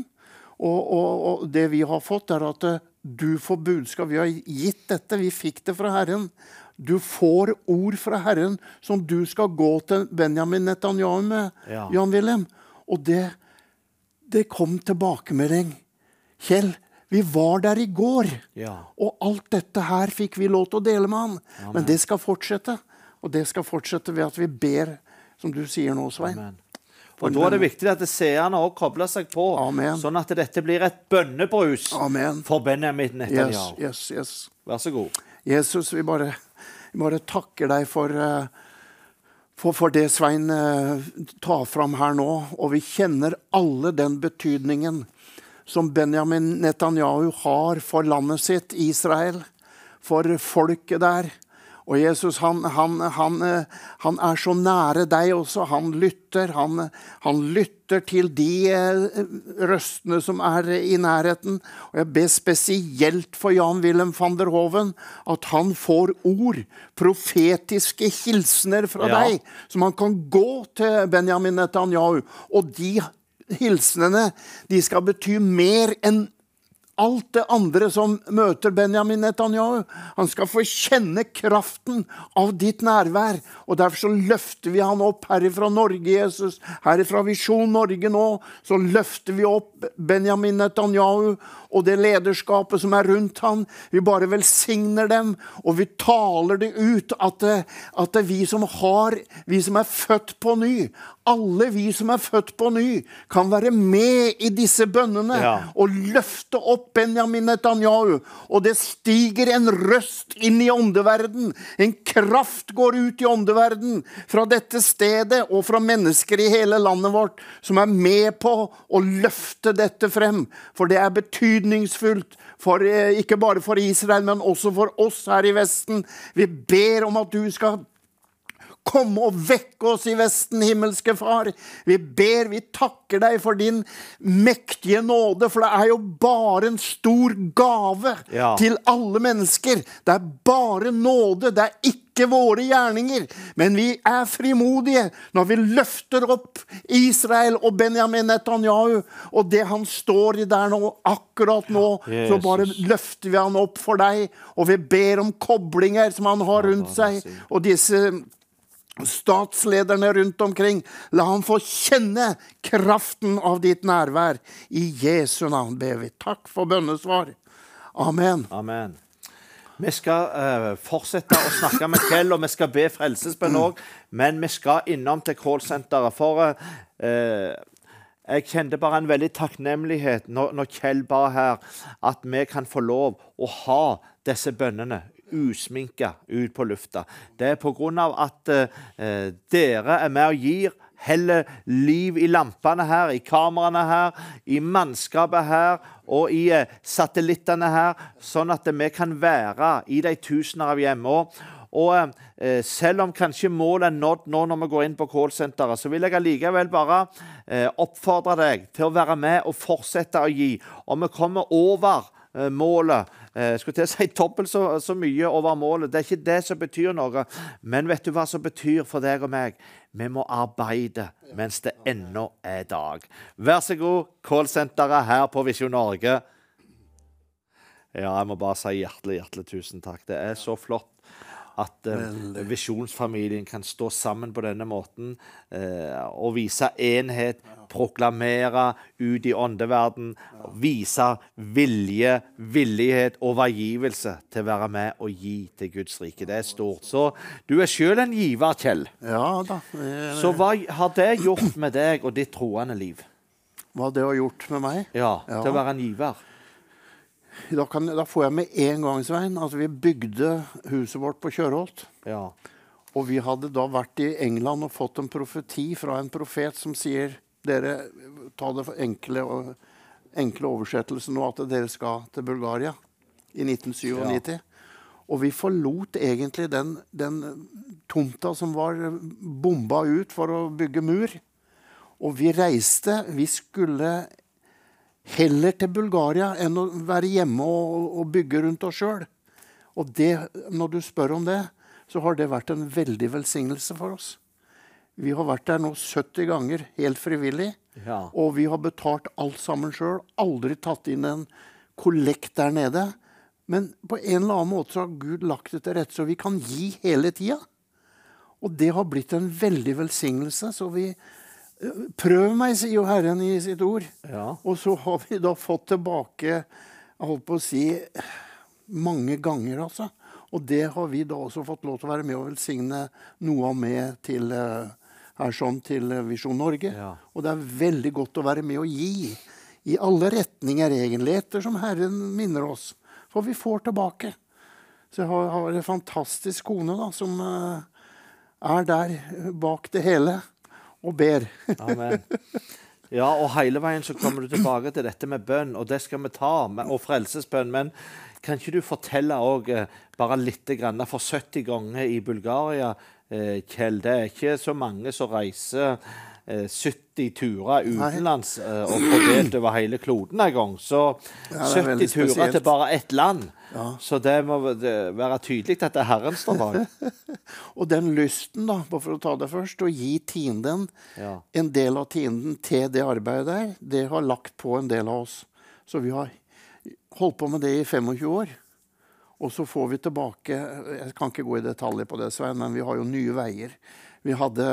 Og det vi har fått er at du får budskap. Vi har gitt dette, vi fikk det fra Herren. Du får ord fra Herren som du skal gå til Benjamin Netanyahu med, Jan Willem. Og det kom tilbakemelding. Kjell, vi var der i går, og alt dette her fikk vi lov til å dele med han. Men det skal fortsette. Og det skal fortsette ved at vi ber, som du sier nå, Svein.
Og da er det viktig at seerne også kobler seg på, sånn at dette blir et bønnebrus for Benjamin Netanyahu.
Yes.
Vær så god.
Jesus, vi bare takker deg for det Svein tar fram her nå, og vi kjenner alle den betydningen som Benjamin Netanyahu har for landet sitt, Israel, for folket der. Og Jesus, han er så nære deg også. Han lytter til de røstene som er i nærheten. Og jeg ber spesielt for Jan Willem van der Hoven at han får ord, profetiske hilsener fra deg, som han kan gå til Benjamin Netanyahu. Og de hilsenene, de skal bety mer enn alt det andre som møter Benjamin Netanyahu. Han skal få kjenne kraften av ditt nærvær. Og derfor så løfter vi han opp herifra Norge, Jesus. Herifra Visjon Norge nå, så løfter vi opp Benjamin Netanyahu og det lederskapet som rundt han. Vi bare velsigner dem, og vi taler det ut at vi som født på ny, alle vi som født på ny, kan være med i disse bønnene og løfte opp Benjamin Netanyahu. Og det stiger en røst inn i åndeverden. En kraft går ut i åndeverden fra dette stedet og fra mennesker i hele landet vårt som med på å løfte dette frem. For det betydningsfullt, ikke bare for Israel, men også for oss her i Vesten. Vi ber om at du skal kom og vekk oss i Vesten, himmelske far. Vi takker deg for din mektige nåde, for det jo bare en stor gave til alle mennesker. Det bare nåde, det ikke våre gjerninger, men vi frimodige når vi løfter opp Israel og Benjamin Netanyahu, og det han står i der nå, akkurat nå, så bare løfter vi han opp for deg, og vi ber om koblinger som han har rundt seg, og disse statslederne rundt omkring. La han få kjenne kraften av ditt nærvær. I Jesu navn ber vi. Takk for bønnesvar. Amen.
Amen. Vi skal fortsette å snakke med Kjell, og vi skal be frelsesbønn også, men vi skal innom til callsenteret, for jeg kjente bare en veldig takknemlighet når Kjell ba her, at vi kan få lov å ha disse bønnene usminka ut på lufta. Det på grunn av at dere med og gir heller liv i lampene her, i kameraene her, i mannskapet her, og i satellittene her, sånn at vi kan være i de tusener av hjemme. Og selv om kanskje målet nådd nå når vi går inn på callsenteret, så vil jeg allikevel bare oppfordre deg til å være med og fortsette å gi. Om vi kommer over målet, skulle til å si dobbelt så mye over målet, det ikke det som betyr noe, men vet du hva som betyr for deg og meg? Vi må arbeide mens det ennå dag. Vær så god, callsenteret her på Visjon Norge. Ja, jeg må bare si hjertelig tusen takk. Det så flott at visjonsfamilien kan stå sammen på denne måten og vise enhet, proklamere ut i åndeverden, vise villighet og overgivelse til å være med og gi til Guds rike. Det stort. Så du selv en giver, Kjell.
Ja da.
Så hva har det gjort med deg og ditt troende liv?
Hva det har gjort med meg?
Ja, til å være en giver.
Da får jeg med en gang, Svein, at vi bygde huset vårt på Kjørholt.
Ja.
Og vi hadde da vært i England og fått en profeti fra en profet som sier, dere, ta det for enkle oversettelsen nå, at dere skal til Bulgaria i 1997. Og vi forlot egentlig den tomta som var bomba ut for å bygge mur. Og vi reiste, vi skulle heller til Bulgaria enn å være hjemme og bygge rundt oss selv. Og det, når du spør om det, så har det vært en veldig velsignelse for oss. Vi har vært der nå 70 ganger, helt frivillig, og vi har betalt alt sammen selv, aldri tatt inn en kollekt der nede. Men på en eller annen måte så har Gud lagt det til rette, så vi kan gi hele tiden. Og det har blitt en veldig velsignelse, så vi prøv meg, sier jo Herren i sitt ord. Ja. Og så har vi da fått tilbake, jeg holdt på å si, mange ganger altså. Og det har vi da også fått lov til å være med og velsigne noe med til, her sånn, til Visjon Norge. Ja. Og det veldig godt å være med og gi i alle retninger egentlig, ettersom Herren minner oss. For vi får tilbake. Så jeg har en fantastisk kone da, som der bak det hele. Og ber.
Amen. Ja, og hele veien så kommer du tilbake til dette med bønn, og det skal vi ta, og frelsesbønn. Men kan ikke du fortelle også, bare litt grann, for 70 ganger i Bulgaria, Kjell, det ikke så mange som reiser 70 turer utenlands og fordelt over hele kloden en gang. Så 70 turer til bare ett land. Ja. Så det må være tydelig at det Herren står bak.
Og den lysten da, bare for å ta det først, å gi tienden, en del av tienden til det arbeidet der, det har lagt på en del av oss. Så vi har holdt på med det i 25 år. Og så får vi tilbake, jeg kan ikke gå i detaljer på det, Svein, men vi har jo nye veier. Vi hadde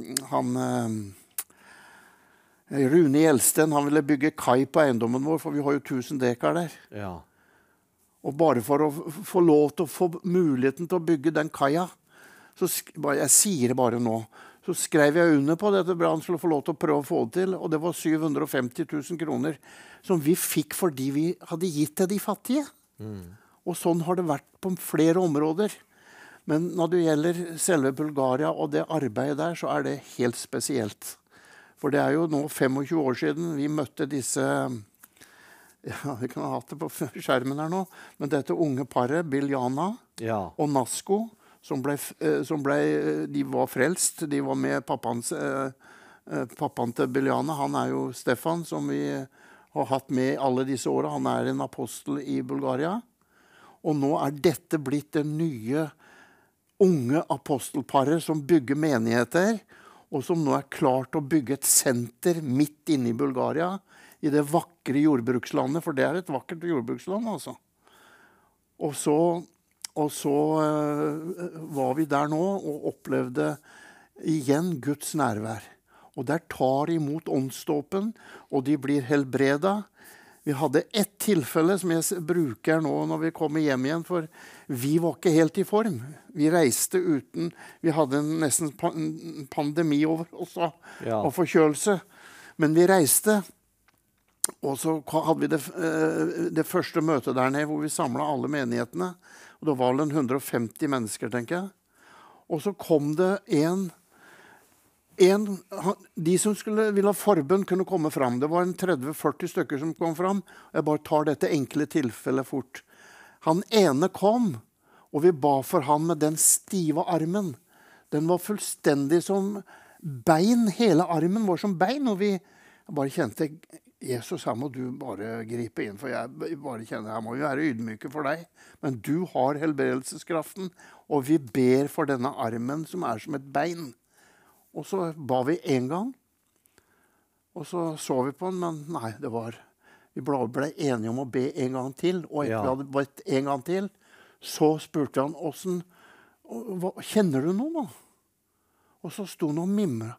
Rune Gjelsten, han ville bygge kai på eiendommen vår, for vi har jo 1000 dekar der.
Ja.
Og bare for å få lov til å få muligheten til å bygge den kaia, så jeg sier det bare nå, så skrev jeg under på dette, han skulle få lov til å prøve å få det til, og det var 750 000 kroner som vi fikk fordi vi hadde gitt til de fattige. Og sånn har det vært på flere områder. Men når det gjelder selve Bulgaria og det arbeidet der, så er det helt spesielt. For det er jo nå 25 år siden vi møtte disse, ja, vi kan ha hatt det på skjermen her nå, men dette unge paret, Biljana og Nasko, som de var frelst. De var med pappaen til Biljana. Han er jo Stefan, som vi har hatt med alle disse årene. Han er en apostel i Bulgaria. Og nå er dette blitt det nye unge apostelparet som bygger menigheter, og som nå er klart å bygge et senter midt inne i Bulgaria, i det vakre jordbrukslandet, for det er et vakkert jordbruksland, altså. Og så var vi der nå og opplevde igjen Guds nærvær. Og der tar de imot åndsdåpen, og de blir helbreda. Vi hadde ett tilfelle som jeg bruker nå når vi kommer hjem igjen, for vi var ikke helt i form. Vi reiste uten, vi hadde nesten pandemi over oss og forkjølelse. Men vi reiste, og så hadde vi det første møtet der nede, hvor vi samlet alle menighetene. Og det var vel 150 mennesker, tenker jeg. Og så kom det de som ville ha forbønn kunne komme fram. Det var 30-40 stykker som kom fram. Jeg bare tar dette enkle tilfellet fort. Han ene kom, og vi ba for han med den stive armen. Den var fullstendig som bein. Hele armen var som bein. Og jeg bare kjente, Jesus, her må du bare gripe inn. For jeg bare kjenner, her må vi være ydmyke for deg. Men du har helbredelseskraften, og vi ber for denne armen som er som et bein. Og så ba vi en gang, og så vi på den, men nei, vi ble enige om å be en gang til, og etter vi hadde bedt en gang til, så spurte han, kjenner du noe nå? Og så sto han og mimret.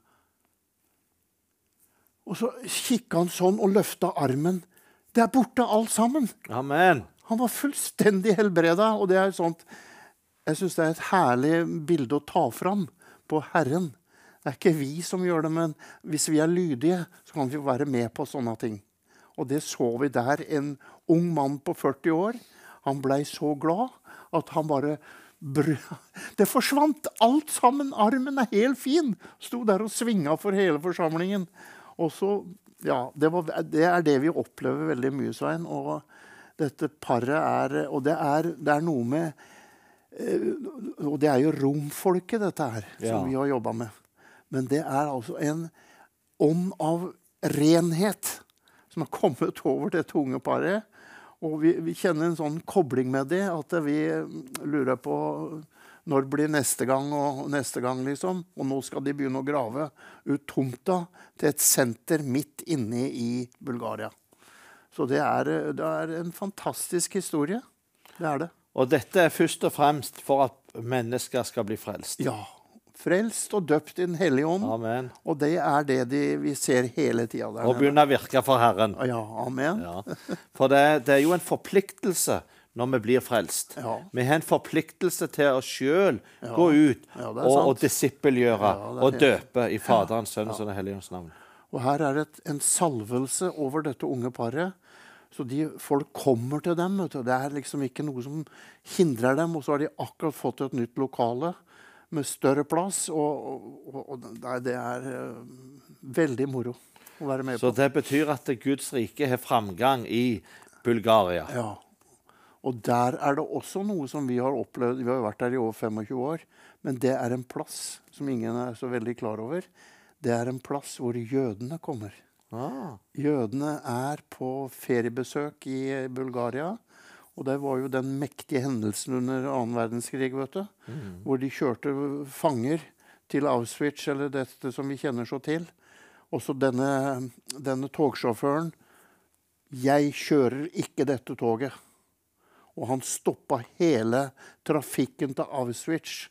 Og så kikket han sånn og løftet armen. Det er borte alt sammen.
Amen.
Han var fullstendig helbredet, og det er sånt, jeg synes det er et herlig bilde å ta fram på Herren. Det er ikke vi som gjør det, men hvis vi er lydige, så kan vi være med på sånne ting. Og det så vi der, en ung mann på 40 år. Han ble så glad at han bare det forsvant alt sammen. Armen er helt fin. Sto der og svinget for hele forsamlingen. Og så, ja, det er det vi opplever veldig mye, Svein. Og dette paret og det er noe med, og det er jo romfolket dette her, som vi har jobbet med. Men det er altså en ånd av renhet som har kommet over det unge paret. Og vi kjenner en sånn kobling med det, at vi lurer på når blir neste gang og neste gang, liksom. Og nå skal de begynne å grave ut tomta til et senter midt inne i Bulgaria. Så det er en fantastisk historie. Det er det.
Og dette er først og fremst for at mennesker skal bli frelst.
Ja. Frelst og døpt i den hellige ånd.
Amen.
Og det er det vi ser hele tiden der.
Og begynne å virke for Herren.
Ja, amen.
Ja. For det er jo en forpliktelse når vi blir frelst.
Ja.
Vi har en forpliktelse til å selv gå ut og disippelgjøre og døpe i Faderens, Sønnens og Den hellige ånds navn.
Og her er det en salvelse over dette unge paret. Så folk kommer til dem. Vet du. Det er liksom ikke noe som hindrer dem. Og så har de akkurat fått et nytt lokale med større plass, og det er veldig moro å være med på.
Så det betyr at Guds rike har framgang i Bulgaria?
Ja, og der er det også noe som vi har opplevd. Vi har vært der i over 25 år, men det er en plass som ingen er så veldig klar over. Det er en plass hvor jødene kommer. Jødene er på feriebesøk i Bulgaria, og det var jo den mektige hendelsen under 2. verdenskrig, vet du, hvor de kjørte fanger til Auschwitz, eller dette som vi kjenner så til. Og så denne togsjåføren jeg kjører ikke dette toget. Og han stoppet hele trafikken til Auschwitz.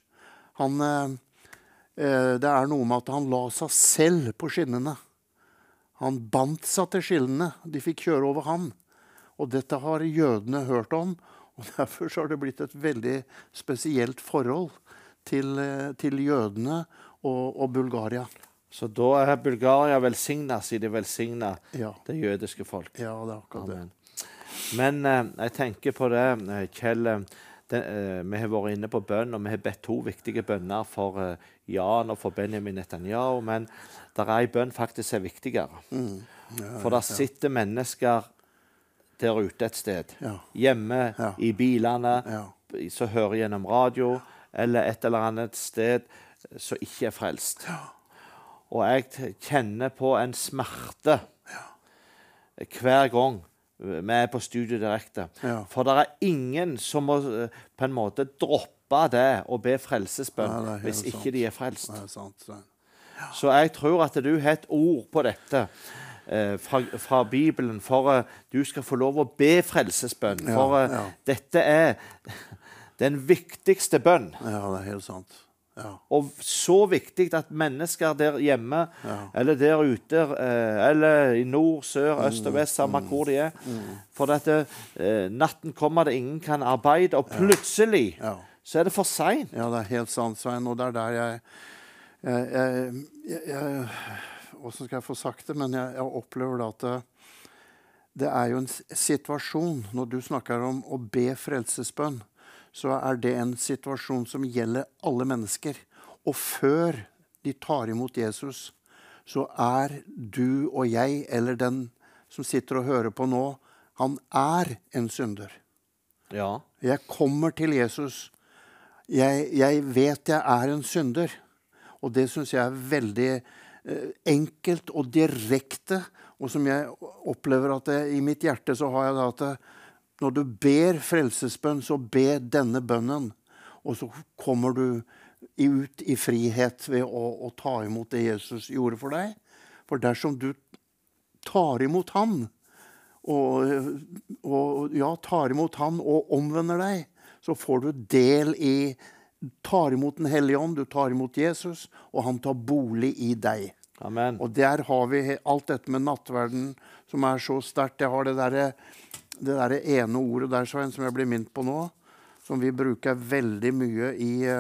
Det noe med at han la seg selv på skinnene. Han bandt seg til skinnene. De fikk kjøre over han. Og dette har jødene hørt om. Og derfor så har det blitt et veldig spesielt forhold til jødene og Bulgaria.
Så da Bulgaria velsignet, sier de velsignet det jødiske folk.
Ja, det akkurat det.
Men jeg tenker på det, Kjell. Vi har vært inne på bønn, og vi har bedt 2 viktige bønner for Jan og for Benjamin Netanyahu. Men det en bønn faktisk viktigere. For der sitter mennesker der ute et sted. Hjemme, i bilene, så hører gjennom radio, eller et eller annet sted som ikke frelst. Og jeg kjenner på en smerte hver gang vi på Studio Direkte. For det ingen som må på en måte droppe det og be frelsesbønn hvis ikke de frelst.
Det sant.
Så jeg tror at du har et ord på dette fra Bibelen for du skal få lov å be frelsesbønn. For dette den viktigste bønn.
Ja, det helt sant.
Og så viktig at mennesker der hjemme, eller der ute, eller i nord, sør, øst og vest, samme hvor de for dette, natten kommer det ingen kan arbeide, og plutselig så det for sent.
Ja, det helt sant, Svein, og det der jeg hvordan skal jeg få sagt det, men jeg opplever da at det jo en situasjon, når du snakker om å be frelsesbønn, så det en situasjon som gjelder alle mennesker. Og før de tar imot Jesus, så du og jeg, eller den som sitter og hører på nå, han en synder.
Ja.
Jeg kommer til Jesus. Jeg vet jeg en synder. Og det synes jeg veldig enkelt og direkte, og som jeg opplever at i mitt hjerte så har jeg da at når du ber frelsesbønn, så be denne bønnen, og så kommer du ut i frihet ved å ta imot det Jesus gjorde for deg. For dersom du tar imot han, tar imot han og omvender deg, så får du del tar imot den hellige ånd, du tar imot Jesus, og han tar bolig i deg.
Amen.
Og der har vi alt dette med nattverden, som så sterkt. Jeg har det der ene ordet der, Svein, som jeg blir minnet på nå, som vi bruker veldig mye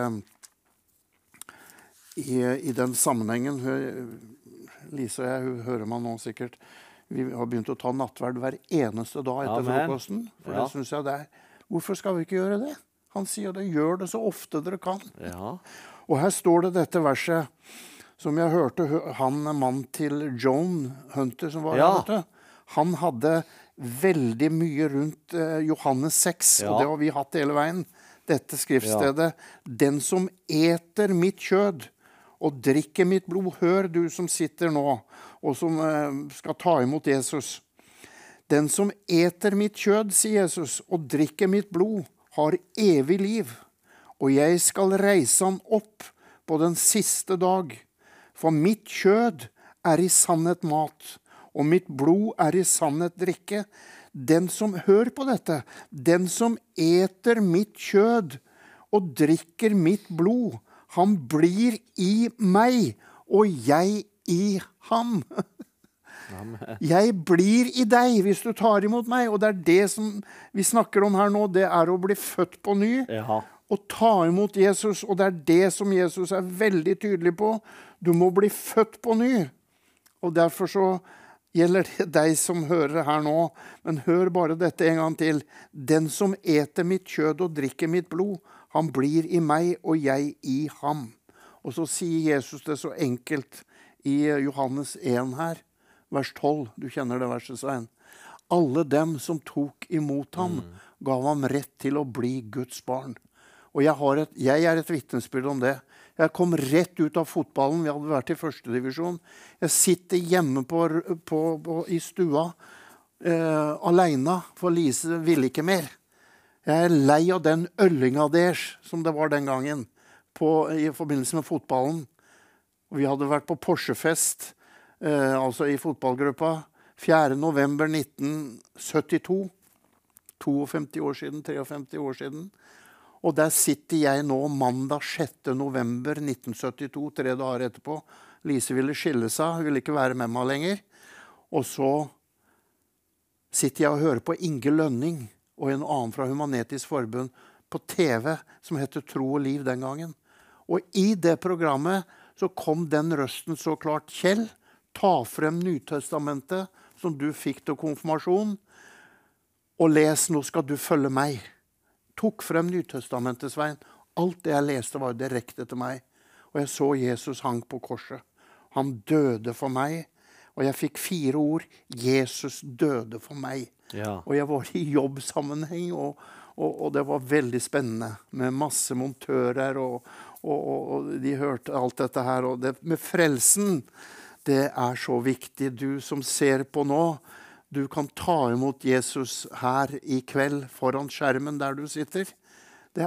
i den sammenhengen. Lise og jeg, hører man nå sikkert, vi har begynt å ta nattverd hver eneste dag etter frokosten. For det synes jeg hvorfor skal vi ikke gjøre det? Han sier det, gjør det så ofte dere kan.
Ja. Og
her står det dette verset, som jeg hørte han mann til Joan Hunter, som var her, han hadde veldig mye rundt Johannes 6, og det har vi hatt hele veien. Dette skriftstedet. Den som eter mitt kjød og drikker mitt blod, hør du som sitter nå, og som skal ta imot Jesus. Den som eter mitt kjød, sier Jesus, og drikker mitt blod, har evig liv, og jeg skal reise han opp på den siste dag. For mitt kjød i sannhet mat, og mitt blod i sannhet drikke. Den som hører på dette, den som eter mitt kjød og drikker mitt blod, han blir i meg, og jeg i ham. Jeg blir i deg hvis du tar imot meg, og det det som vi snakker om her nå, det å bli født på ny, og ta imot Jesus, og det det som Jesus veldig tydelig på. Du må bli født på ny, og derfor så gjelder det deg som hører her nå, men hør bare dette en gang til. Den som eter mitt kjød og drikker mitt blod, han blir i meg, og jeg i ham. Og så sier Jesus det så enkelt i Johannes 1 her, vers 12. Du kjenner det verset, Svein. Alle dem som tok imot ham, gav ham rett til å bli Guds barn. Og jeg et vitnesbyrd om det. Jeg kom rett ut av fotballen. Vi hadde vært i første divisjon. Jeg sitter hjemme i stua alene, for Lise ville ikke mer. Jeg lei av den øllinga deres, som det var den gangen, i forbindelse med fotballen. Vi hadde vært på Porsche-fest, altså i fotballgruppa. 4. november 1972. 52 år siden, 53 år siden. Og der sitter jeg nå mandag 6. november 1972, 3 dager etterpå. Lise ville skille seg, hun ville ikke være med meg lenger. Og så sitter jeg og hører på Inge Lønning og en annen fra Human-Etisk Forbund på TV som heter Tro og Liv den gangen. Og i det programmet så kom den røsten så klart: Kjell, ta frem Nytestamentet som du fikk til konfirmasjon, og les, nå skal du følge meg. Tok frem Nytestamentet, Svein. Alt det jeg leste var direkte til meg. Og jeg så Jesus hang på korset. Han døde for meg. Og jeg fikk 4 ord: Jesus døde for meg.
Ja.
Og jeg var i jobbsammenheng, og det var veldig spennende. Med masse montører, og de hørte alt dette her. Og det med frelsen, det er så viktig. Du som ser på nå, du kan ta imot Jesus her i kveld foran skjermen der du sitter. Det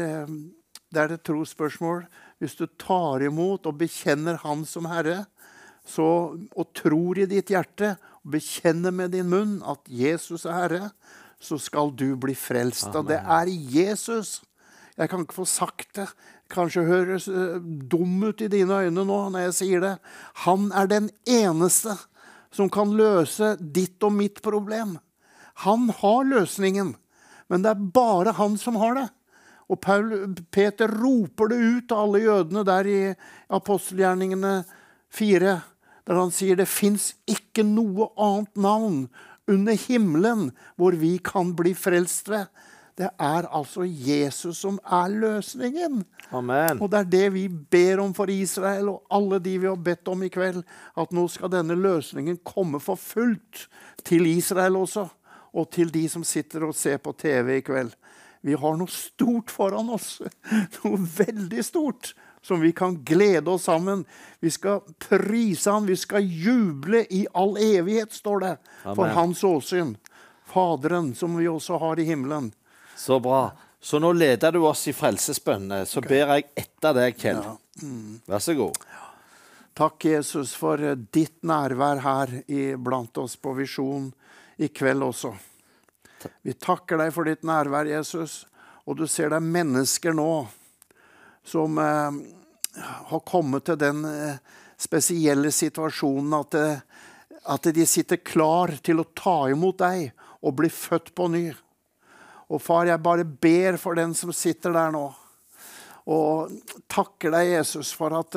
er et trosspørsmål. Hvis du tar imot og bekjenner han som Herre, og tror i ditt hjerte, og bekjenner med din munn at Jesus er Herre, så skal du bli frelst. Og det er Jesus. Jeg kan ikke få sagt det. Kanskje høres dum ut i dine øyne nå når jeg sier det. Han er den eneste som kan løse ditt og mitt problem. Han har løsningen, men det er bare han som har det. Og Peter roper det ut til alle jødene der i Apostelgjerningene 4, der han sier det finnes ikke noe annet navn under himmelen hvor vi kan bli frelst ved. Det er altså Jesus som er løsningen.
Amen.
Og det er det vi ber om for Israel og alle de vi har bedt om i kveld, at nå skal denne løsningen komme for fullt til Israel også, og til de som sitter og ser på TV i kveld. Vi har noe stort foran oss, noe veldig stort, som vi kan glede oss sammen. Vi skal prise han, vi skal juble i all evighet, står det, for
Amen.
hans åsyn. Faderen som vi også har i himmelen.
Så bra. Så nå leder du oss i frelsesbønnene, så ber jeg etter deg, Kjell. Vær så god.
Takk, Jesus, for ditt nærvær her blant oss på Visjon i kveld også. Vi takker deg for ditt nærvær, Jesus, og du ser det er mennesker nå som har kommet til den spesielle situasjonen at de sitter klar til å ta imot deg og bli født på ny. Og far, jeg bare ber for den som sitter der nå, og takker deg, Jesus, for at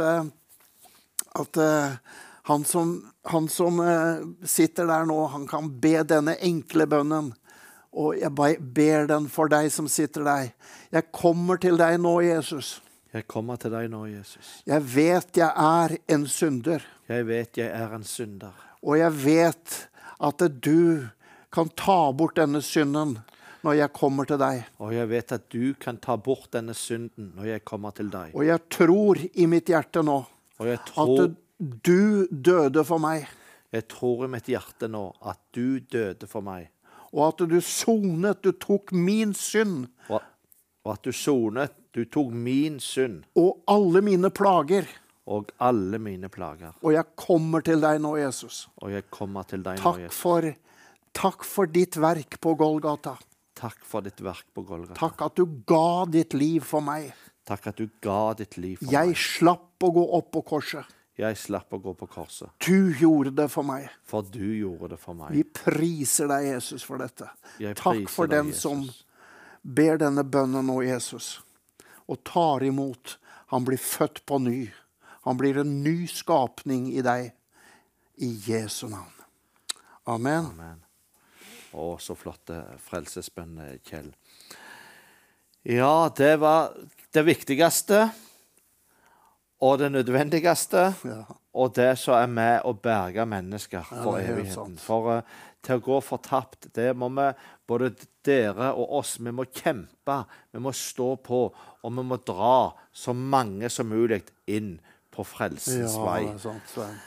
han som sitter der nå, han kan be denne enkle bønnen. Og jeg ber den for deg som sitter der. Jeg kommer til deg nå, Jesus.
Jeg kommer til deg nå, Jesus.
Jeg vet jeg er en synder.
Jeg vet jeg er en synder.
Og jeg vet at du kan ta bort denne synden når jeg kommer til deg.
Og jeg vet at du kan ta bort denne synden når jeg kommer til deg.
Og jeg tror i mitt hjerte nå at du døde for meg.
Jeg tror i mitt hjerte nå at du døde for meg.
Og at du sonet, du tok min synd.
Og at du sonet, du tok min synd.
Og alle mine plager.
Og alle mine plager.
Og jeg kommer til deg nå, Jesus.
Og jeg kommer til deg nå, Jesus.
Takk for ditt verk på Golgata.
Takk for ditt verk på Golgata.
Takk at du ga ditt liv for meg.
Takk at du ga ditt liv for meg.
Jeg slapp å gå opp på korset.
Jeg slapp å gå på korset.
Du gjorde det for meg.
For du gjorde det for meg.
Vi priser deg, Jesus, for dette. Takk for
deg,
den
Jesus.
som ber denne bønnen nå, Jesus, og tar imot. Han blir født på ny. Han blir en ny skapning i deg. I Jesu navn. Amen.
Amen. Å, så flotte frelsesbønn, Kjell. Ja, det var det viktigste og det nødvendigste, og det som er med å berge mennesker for evigheten. For til å gå fortapt, det må vi, både dere og oss, vi må kjempe, vi må stå på, og vi må dra så mange som mulig inn på frelsens vei.
Ja, det er sant, Svein.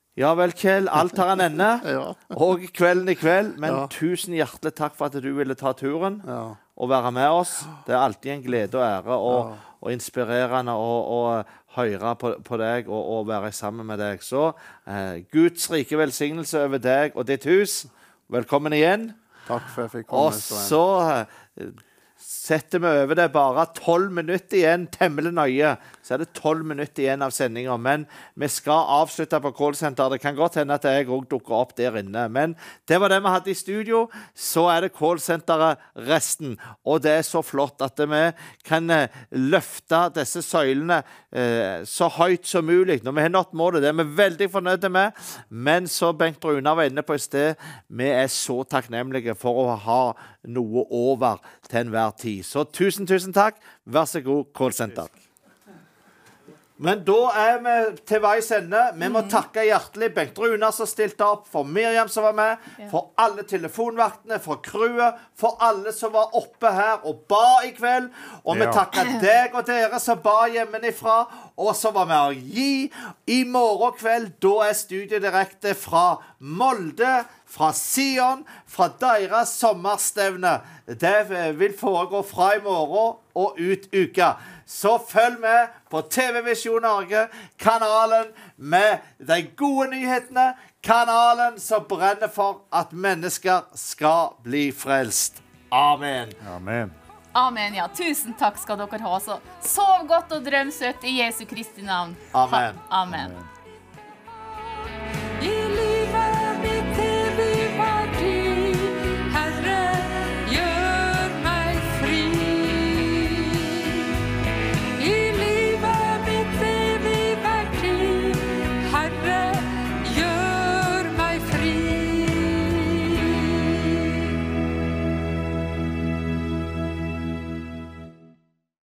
Ja vel, Kjell, alt har en ende.
Ja.
Og kvelden i kveld. Men
Ja.
tusen hjertelig takk for at du ville ta turen
Ja.
og være med oss. Det er alltid en glede og ære og inspirerende å høre på deg og være sammen med deg. Så Guds rike velsignelse over deg og ditt hus. Velkommen igjen.
Takk for jeg fikk komme.
Og så setter vi over det bare 12 minutter igjen, temmelig nøye. Så er det 12 minutter igjen av sendingen. Men vi skal avslutte på callsenter. Det kan godt hende at jeg også dukker opp der inne. Men det var det vi hadde i studio. Så er det callsenteret resten. Og det er så flott at vi kan løfte disse søylene så høyt som mulig. Når vi har nådd målet, det er vi veldig fornøyde med. Men så Bengt Runar var inne på i sted, vi er så takknemlige for å ha noe over til enhver tid. Så tusen takk. Vær så god, callsenter. Men da er vi til veis ende. Vi må takke hjertelig Bengt Runar som stilte opp, for Miriam som var med, for alle telefonvaktene, for crewet, for alle som var oppe her og ba i kveld. Og vi takker deg og dere som ba hjemmefra, og som var med å gi. I morgen kveld, da er studiet direkte fra Molde, fra Sion, fra deres sommerstevne. Det vil foregå fra i morgen og ut uka. Så følg med på TV Visjon Norge, kanalen med de gode nyhetene, kanalen som brenner for at mennesker skal bli frelst. Amen.
Amen.
Amen, ja. Tusen takk skal dere ha. Så sov godt og drøm søtt i Jesu Kristi navn.
Amen.
Amen.